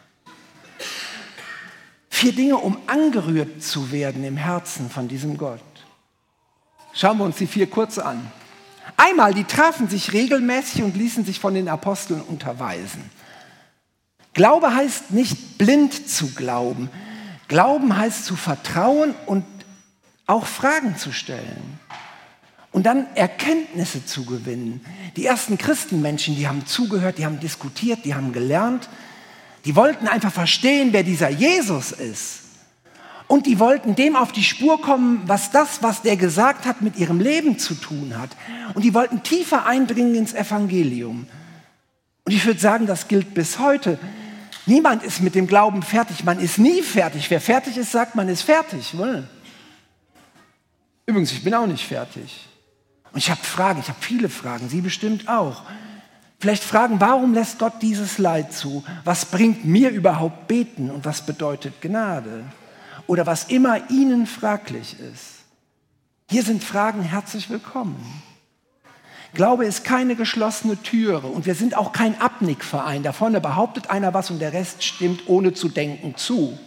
Vier Dinge, um angerührt zu werden im Herzen von diesem Gott. Schauen wir uns die vier kurz an. Einmal, die trafen sich regelmäßig und ließen sich von den Aposteln unterweisen. Glaube heißt nicht blind zu glauben. Glauben heißt zu vertrauen und auch Fragen zu stellen. Und dann Erkenntnisse zu gewinnen. Die ersten Christenmenschen, die haben zugehört, die haben diskutiert, die haben gelernt. Die wollten einfach verstehen, wer dieser Jesus ist. Und die wollten dem auf die Spur kommen, was das, was der gesagt hat, mit ihrem Leben zu tun hat. Und die wollten tiefer eindringen ins Evangelium. Und ich würde sagen, das gilt bis heute. Niemand ist mit dem Glauben fertig. Man ist nie fertig. Wer fertig ist, sagt, man ist fertig. Übrigens, ich bin auch nicht fertig. Und ich habe Fragen, ich habe viele Fragen, Sie bestimmt auch. Vielleicht fragen, warum lässt Gott dieses Leid zu? Was bringt mir überhaupt Beten und was bedeutet Gnade? Oder was immer Ihnen fraglich ist. Hier sind Fragen, herzlich willkommen. Glaube ist keine geschlossene Türe und wir sind auch kein Abnickverein. Da vorne behauptet einer was und der Rest stimmt ohne zu denken zu.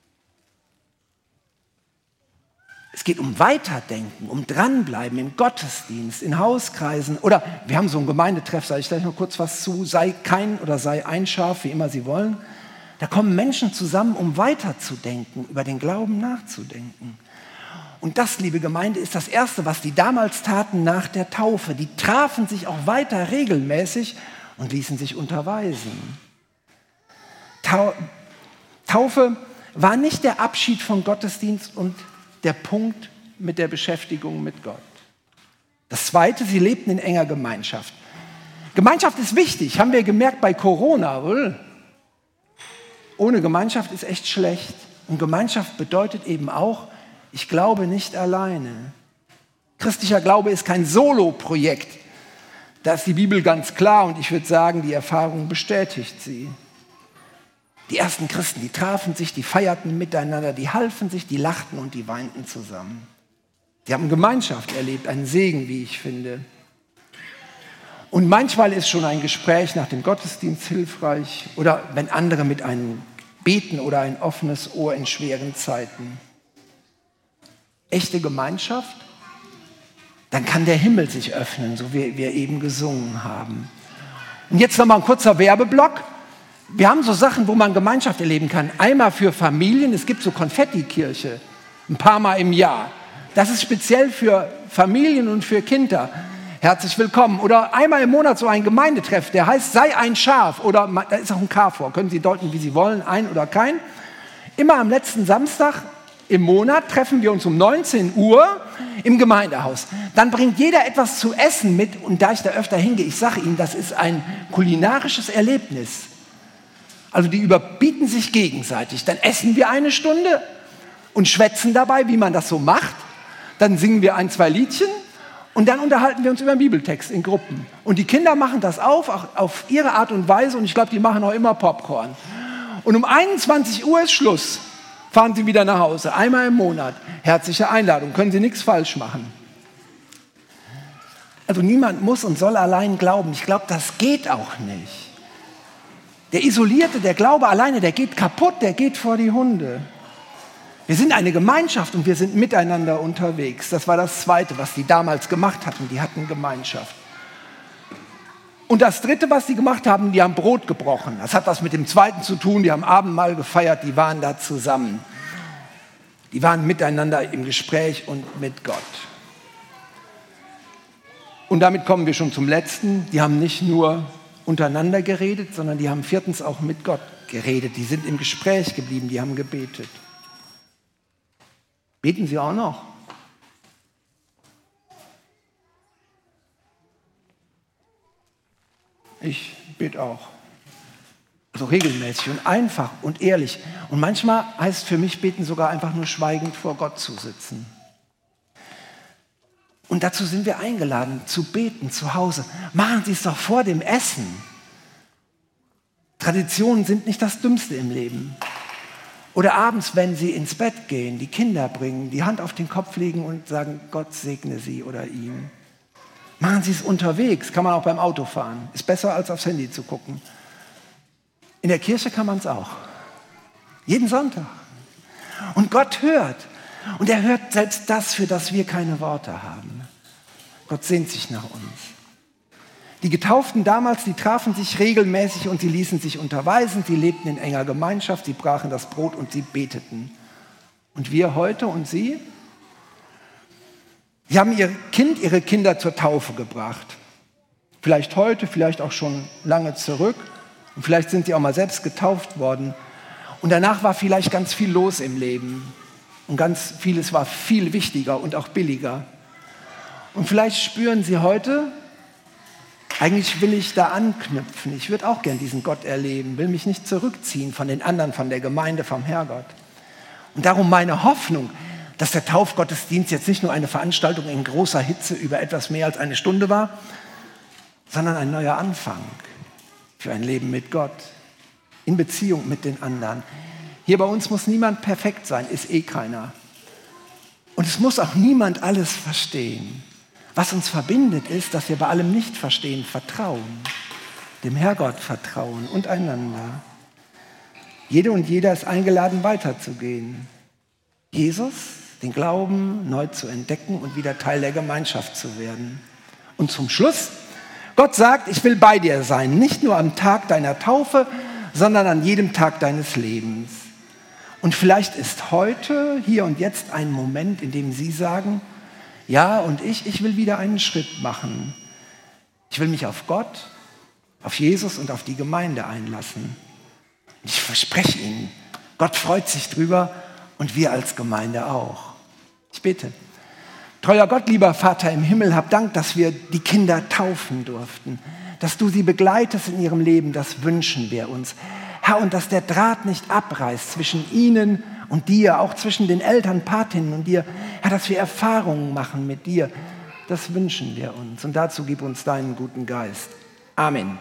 Es geht um Weiterdenken, um Dranbleiben im Gottesdienst, in Hauskreisen. Oder wir haben so einen Gemeindetreff, sage ich gleich noch kurz was zu, sei kein oder sei ein Schaf, wie immer Sie wollen. Da kommen Menschen zusammen, um weiterzudenken, über den Glauben nachzudenken. Und das, liebe Gemeinde, ist das Erste, was die damals taten nach der Taufe. Die trafen sich auch weiter regelmäßig und ließen sich unterweisen. Taufe war nicht der Abschied vom Gottesdienst und der Punkt mit der Beschäftigung mit Gott. Das Zweite, sie lebten in enger Gemeinschaft. Gemeinschaft ist wichtig, haben wir gemerkt bei Corona, oder? Ohne Gemeinschaft ist echt schlecht. Und Gemeinschaft bedeutet eben auch, ich glaube nicht alleine. Christlicher Glaube ist kein Solo-Projekt. Da ist die Bibel ganz klar und ich würde sagen, die Erfahrung bestätigt sie. Die ersten Christen, die trafen sich, die feierten miteinander, die halfen sich, die lachten und die weinten zusammen. Sie haben Gemeinschaft erlebt, einen Segen, wie ich finde. Und manchmal ist schon ein Gespräch nach dem Gottesdienst hilfreich oder wenn andere mit einem beten oder ein offenes Ohr in schweren Zeiten. Echte Gemeinschaft, dann kann der Himmel sich öffnen, so wie wir eben gesungen haben. Und jetzt noch mal ein kurzer Werbeblock. Wir haben so Sachen, wo man Gemeinschaft erleben kann. Einmal für Familien, es gibt so Konfettikirche, ein paar Mal im Jahr. Das ist speziell für Familien und für Kinder. Herzlich willkommen. Oder einmal im Monat so ein Gemeindetreff, der heißt Sei ein Schaf. Oder da ist auch ein K vor, können Sie deuten, wie Sie wollen, ein oder kein. Immer am letzten Samstag im Monat treffen wir uns um neunzehn Uhr im Gemeindehaus. Dann bringt jeder etwas zu essen mit. Und da ich da öfter hingehe, ich sage Ihnen, das ist ein kulinarisches Erlebnis. Also die überbieten sich gegenseitig. Dann essen wir eine Stunde und schwätzen dabei, wie man das so macht. Dann singen wir ein, zwei Liedchen und dann unterhalten wir uns über den Bibeltext in Gruppen. Und die Kinder machen das auf, auch auf ihre Art und Weise. Und ich glaube, die machen auch immer Popcorn. Und um einundzwanzig Uhr ist Schluss. Fahren Sie wieder nach Hause, einmal im Monat. Herzliche Einladung, können Sie nichts falsch machen. Also niemand muss und soll allein glauben. Ich glaube, das geht auch nicht. Der Isolierte, der Glaube alleine, der geht kaputt, der geht vor die Hunde. Wir sind eine Gemeinschaft und wir sind miteinander unterwegs. Das war das Zweite, was die damals gemacht hatten. Die hatten Gemeinschaft. Und das Dritte, was sie gemacht haben, die haben Brot gebrochen. Das hat was mit dem Zweiten zu tun. Die haben Abendmahl gefeiert, die waren da zusammen. Die waren miteinander im Gespräch und mit Gott. Und damit kommen wir schon zum Letzten. Die haben nicht nur untereinander geredet, sondern die haben viertens auch mit Gott geredet. Die sind im Gespräch geblieben, die haben gebetet. Beten Sie auch noch? Ich bete auch. Also regelmäßig und einfach und ehrlich. Und manchmal heißt für mich beten sogar einfach nur schweigend vor Gott zu sitzen. Und dazu sind wir eingeladen, zu beten zu Hause. Machen Sie es doch vor dem Essen. Traditionen sind nicht das Dümmste im Leben. Oder abends, wenn Sie ins Bett gehen, die Kinder bringen, die Hand auf den Kopf legen und sagen, Gott segne sie oder ihn. Machen Sie es unterwegs, kann man auch beim Autofahren. Ist besser, als aufs Handy zu gucken. In der Kirche kann man es auch. Jeden Sonntag. Und Gott hört. Und er hört selbst das, für das wir keine Worte haben. Gott sehnt sich nach uns. Die Getauften damals, die trafen sich regelmäßig und sie ließen sich unterweisen. Sie lebten in enger Gemeinschaft, sie brachen das Brot und sie beteten. Und wir heute und Sie? Sie haben ihr Kind, ihre Kinder zur Taufe gebracht. Vielleicht heute, vielleicht auch schon lange zurück. Und vielleicht sind sie auch mal selbst getauft worden. Und danach war vielleicht ganz viel los im Leben. Und ganz vieles war viel wichtiger und auch billiger. Und vielleicht spüren Sie heute, eigentlich will ich da anknüpfen. Ich würde auch gern diesen Gott erleben, will mich nicht zurückziehen von den anderen, von der Gemeinde, vom Herrgott. Und darum meine Hoffnung, dass der Taufgottesdienst jetzt nicht nur eine Veranstaltung in großer Hitze über etwas mehr als eine Stunde war, sondern ein neuer Anfang für ein Leben mit Gott, in Beziehung mit den anderen. Hier bei uns muss niemand perfekt sein, ist eh keiner. Und es muss auch niemand alles verstehen. Was uns verbindet, ist, dass wir bei allem Nicht-Verstehen vertrauen, dem Herrgott vertrauen und einander. Jede und jeder ist eingeladen, weiterzugehen. Jesus, den Glauben neu zu entdecken und wieder Teil der Gemeinschaft zu werden. Und zum Schluss, Gott sagt, ich will bei dir sein, nicht nur am Tag deiner Taufe, sondern an jedem Tag deines Lebens. Und vielleicht ist heute, hier und jetzt ein Moment, in dem Sie sagen, ja, und ich, ich will wieder einen Schritt machen. Ich will mich auf Gott, auf Jesus und auf die Gemeinde einlassen. Ich verspreche Ihnen, Gott freut sich drüber und wir als Gemeinde auch. Ich bete. Treuer Gott, lieber Vater im Himmel, hab Dank, dass wir die Kinder taufen durften, dass du sie begleitest in ihrem Leben, das wünschen wir uns. Herr, und dass der Draht nicht abreißt zwischen ihnen und dir, auch zwischen den Eltern, Patinnen und dir. Herr, dass wir Erfahrungen machen mit dir. Das wünschen wir uns. Und dazu gib uns deinen guten Geist. Amen.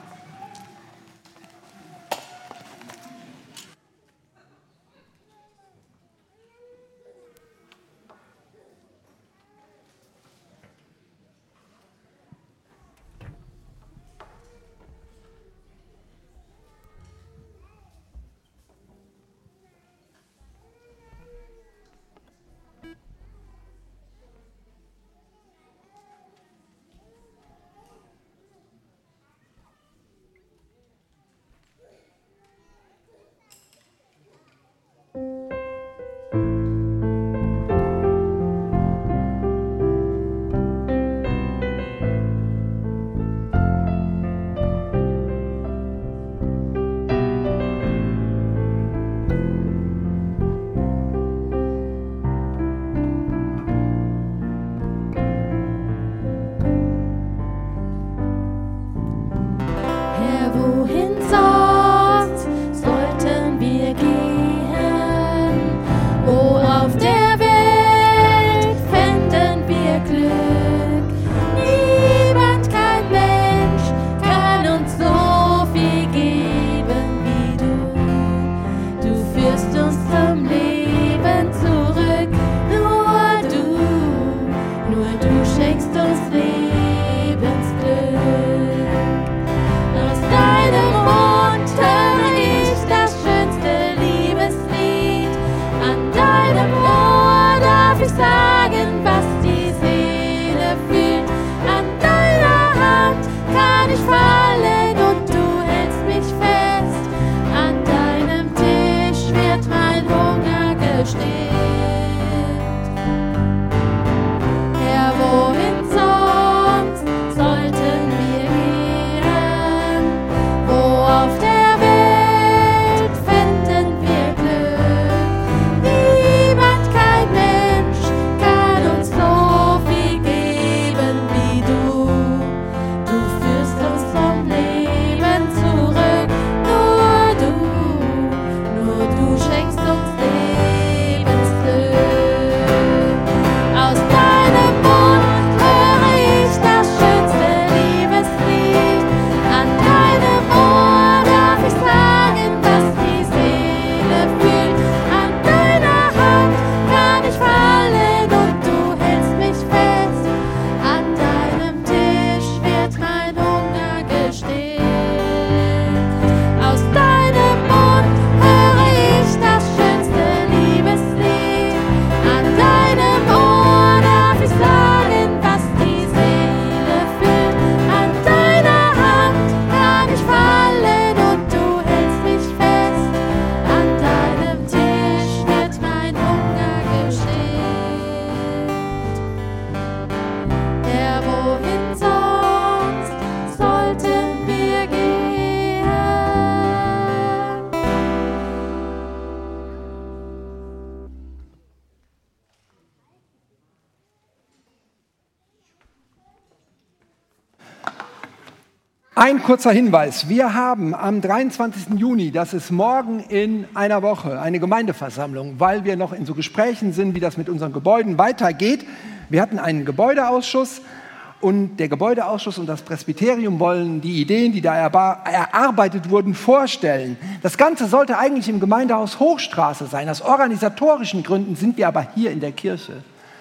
Ein kurzer Hinweis. Wir haben am dreiundzwanzigsten Juni, das ist morgen in einer Woche, eine Gemeindeversammlung, weil wir noch in so Gesprächen sind, wie das mit unseren Gebäuden weitergeht. Wir hatten einen Gebäudeausschuss und der Gebäudeausschuss und das Presbyterium wollen die Ideen, die da erarbeitet wurden, vorstellen. Das Ganze sollte eigentlich im Gemeindehaus Hochstraße sein. Aus organisatorischen Gründen sind wir aber hier in der Kirche.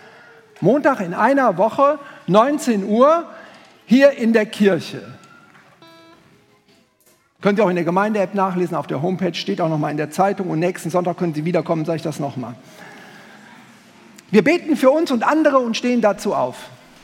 Montag in einer Woche, neunzehn Uhr, hier in der Kirche. Könnt ihr auch in der Gemeinde-App nachlesen, auf der Homepage, steht auch nochmal in der Zeitung. Und nächsten Sonntag können Sie wiederkommen, sage ich das nochmal. Wir beten für uns und andere und stehen dazu auf.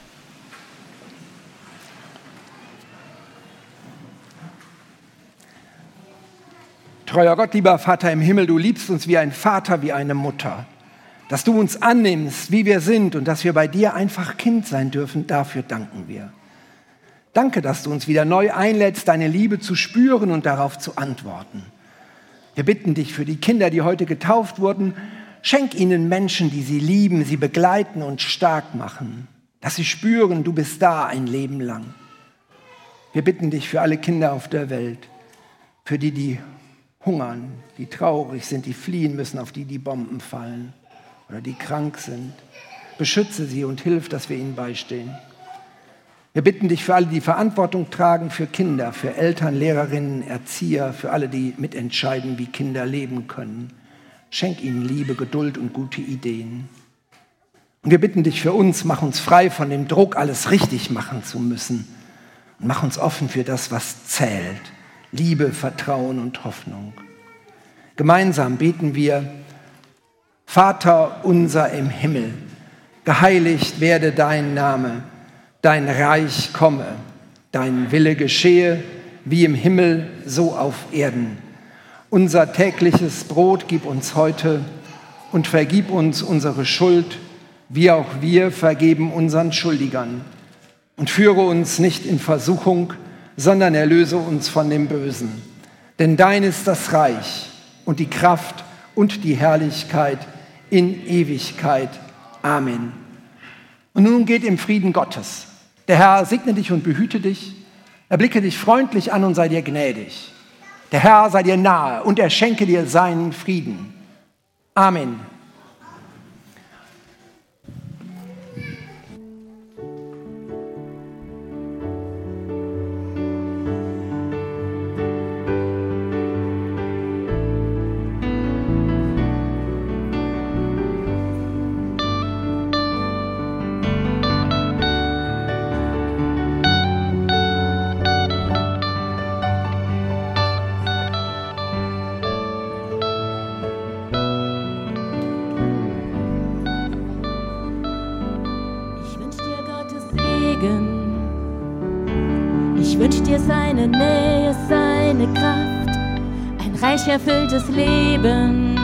Treuer Gott, lieber Vater im Himmel, du liebst uns wie ein Vater, wie eine Mutter. Dass du uns annimmst, wie wir sind und dass wir bei dir einfach Kind sein dürfen, dafür danken wir. Danke, dass du uns wieder neu einlädst, deine Liebe zu spüren und darauf zu antworten. Wir bitten dich für die Kinder, die heute getauft wurden, schenk ihnen Menschen, die sie lieben, sie begleiten und stark machen, dass sie spüren, du bist da ein Leben lang. Wir bitten dich für alle Kinder auf der Welt, für die, die hungern, die traurig sind, die fliehen müssen, auf die die Bomben fallen oder die krank sind. Beschütze sie und hilf, dass wir ihnen beistehen. Wir bitten dich für alle, die Verantwortung tragen, für Kinder, für Eltern, Lehrerinnen, Erzieher, für alle, die mitentscheiden, wie Kinder leben können. Schenk ihnen Liebe, Geduld und gute Ideen. Und wir bitten dich für uns, mach uns frei von dem Druck, alles richtig machen zu müssen. Und mach uns offen für das, was zählt. Liebe, Vertrauen und Hoffnung. Gemeinsam beten wir: Vater unser im Himmel, geheiligt werde dein Name, dein Reich komme, dein Wille geschehe, wie im Himmel, so auf Erden. Unser tägliches Brot gib uns heute und vergib uns unsere Schuld, wie auch wir vergeben unseren Schuldigern. Und führe uns nicht in Versuchung, sondern erlöse uns von dem Bösen. Denn dein ist das Reich und die Kraft und die Herrlichkeit in Ewigkeit. Amen. Und nun geht im Frieden Gottes. Der Herr segne dich und behüte dich. Er blicke dich freundlich an und sei dir gnädig. Der Herr sei dir nahe und er schenke dir seinen Frieden. Amen. Ich wünsch dir seine Nähe, seine Kraft, ein reich erfülltes Leben,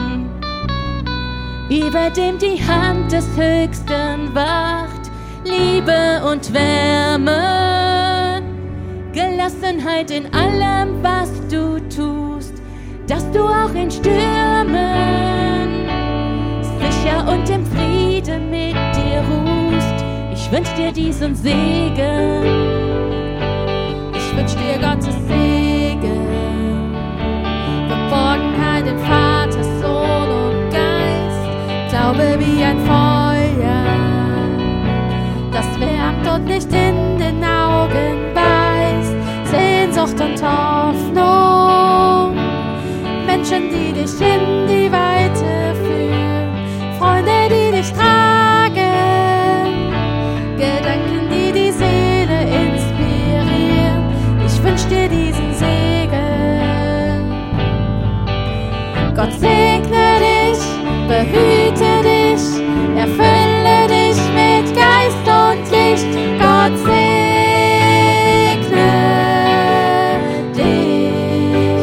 über dem die Hand des Höchsten wacht, Liebe und Wärme, Gelassenheit in allem, was du tust, dass du auch in Stürmen sicher und im Frieden mit dir ruhst. Ich wünsch dir diesen Segen. Ich wünsch dir Gottes Segen, Geborgenheit in Vater, Sohn und Geist, Glaube wie ein Feuer, das wärmt und nicht in den Augen beißt, Sehnsucht und Hoffnung, Menschen, die dich in die Weite führen, Freunde, die dich tragen, Gedanken, die die Seele inspirieren. Ich wünsch dir diesen Segen. Gott segne dich, behüte dich, erfülle dich mit Geist und Licht. Gott segne dich.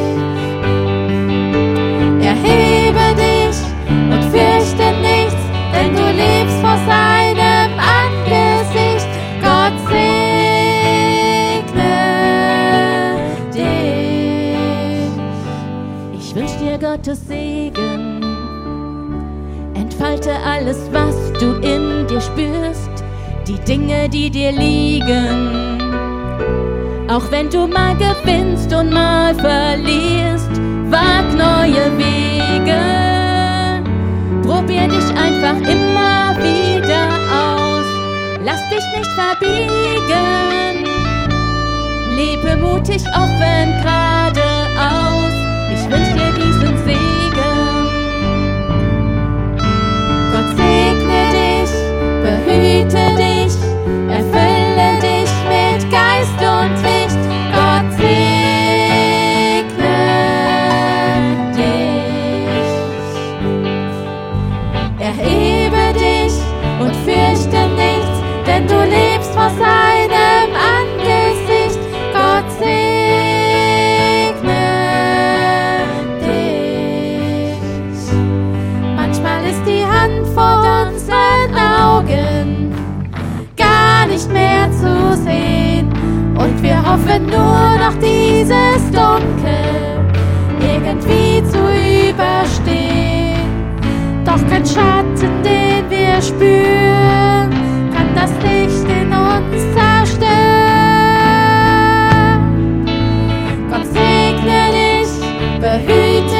Erhebe dich und fürchte nichts, denn du lebst vor seinem Angesicht. Gott segne dich. Ich wünsch dir Gottes Segen. Entfalte alles, was du in dir spürst, die Dinge, die dir liegen. Auch wenn du mal gewinnst und mal verlierst, wag neue Wege. Probier dich einfach immer wieder aus. Lass dich nicht verbiegen. Lebe mutig, offen, geradeaus. Ich wünsch dir diesen Segen. Gott segne dich, behüte dich, erfülle dich mit Geist und Licht. Gott segne dich. Erhebe dich und fürchte nichts, denn du lebst vor seinem Angesicht. Gott segne dich. Manchmal ist die Hand vor unseren Augen gar nicht mehr zu sehen und wir hoffen nur noch dieses Dunkel irgendwie zu überstehen. Doch kein Schatten, den wir spüren, kann das Licht in uns zerstören. Gott segne dich, behüte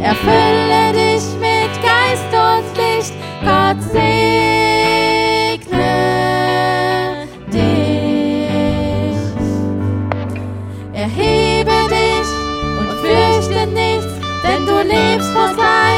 erfülle dich mit Geist und Licht. Gott segne dich. Erhebe dich und fürchte nichts, denn du lebst vor seinem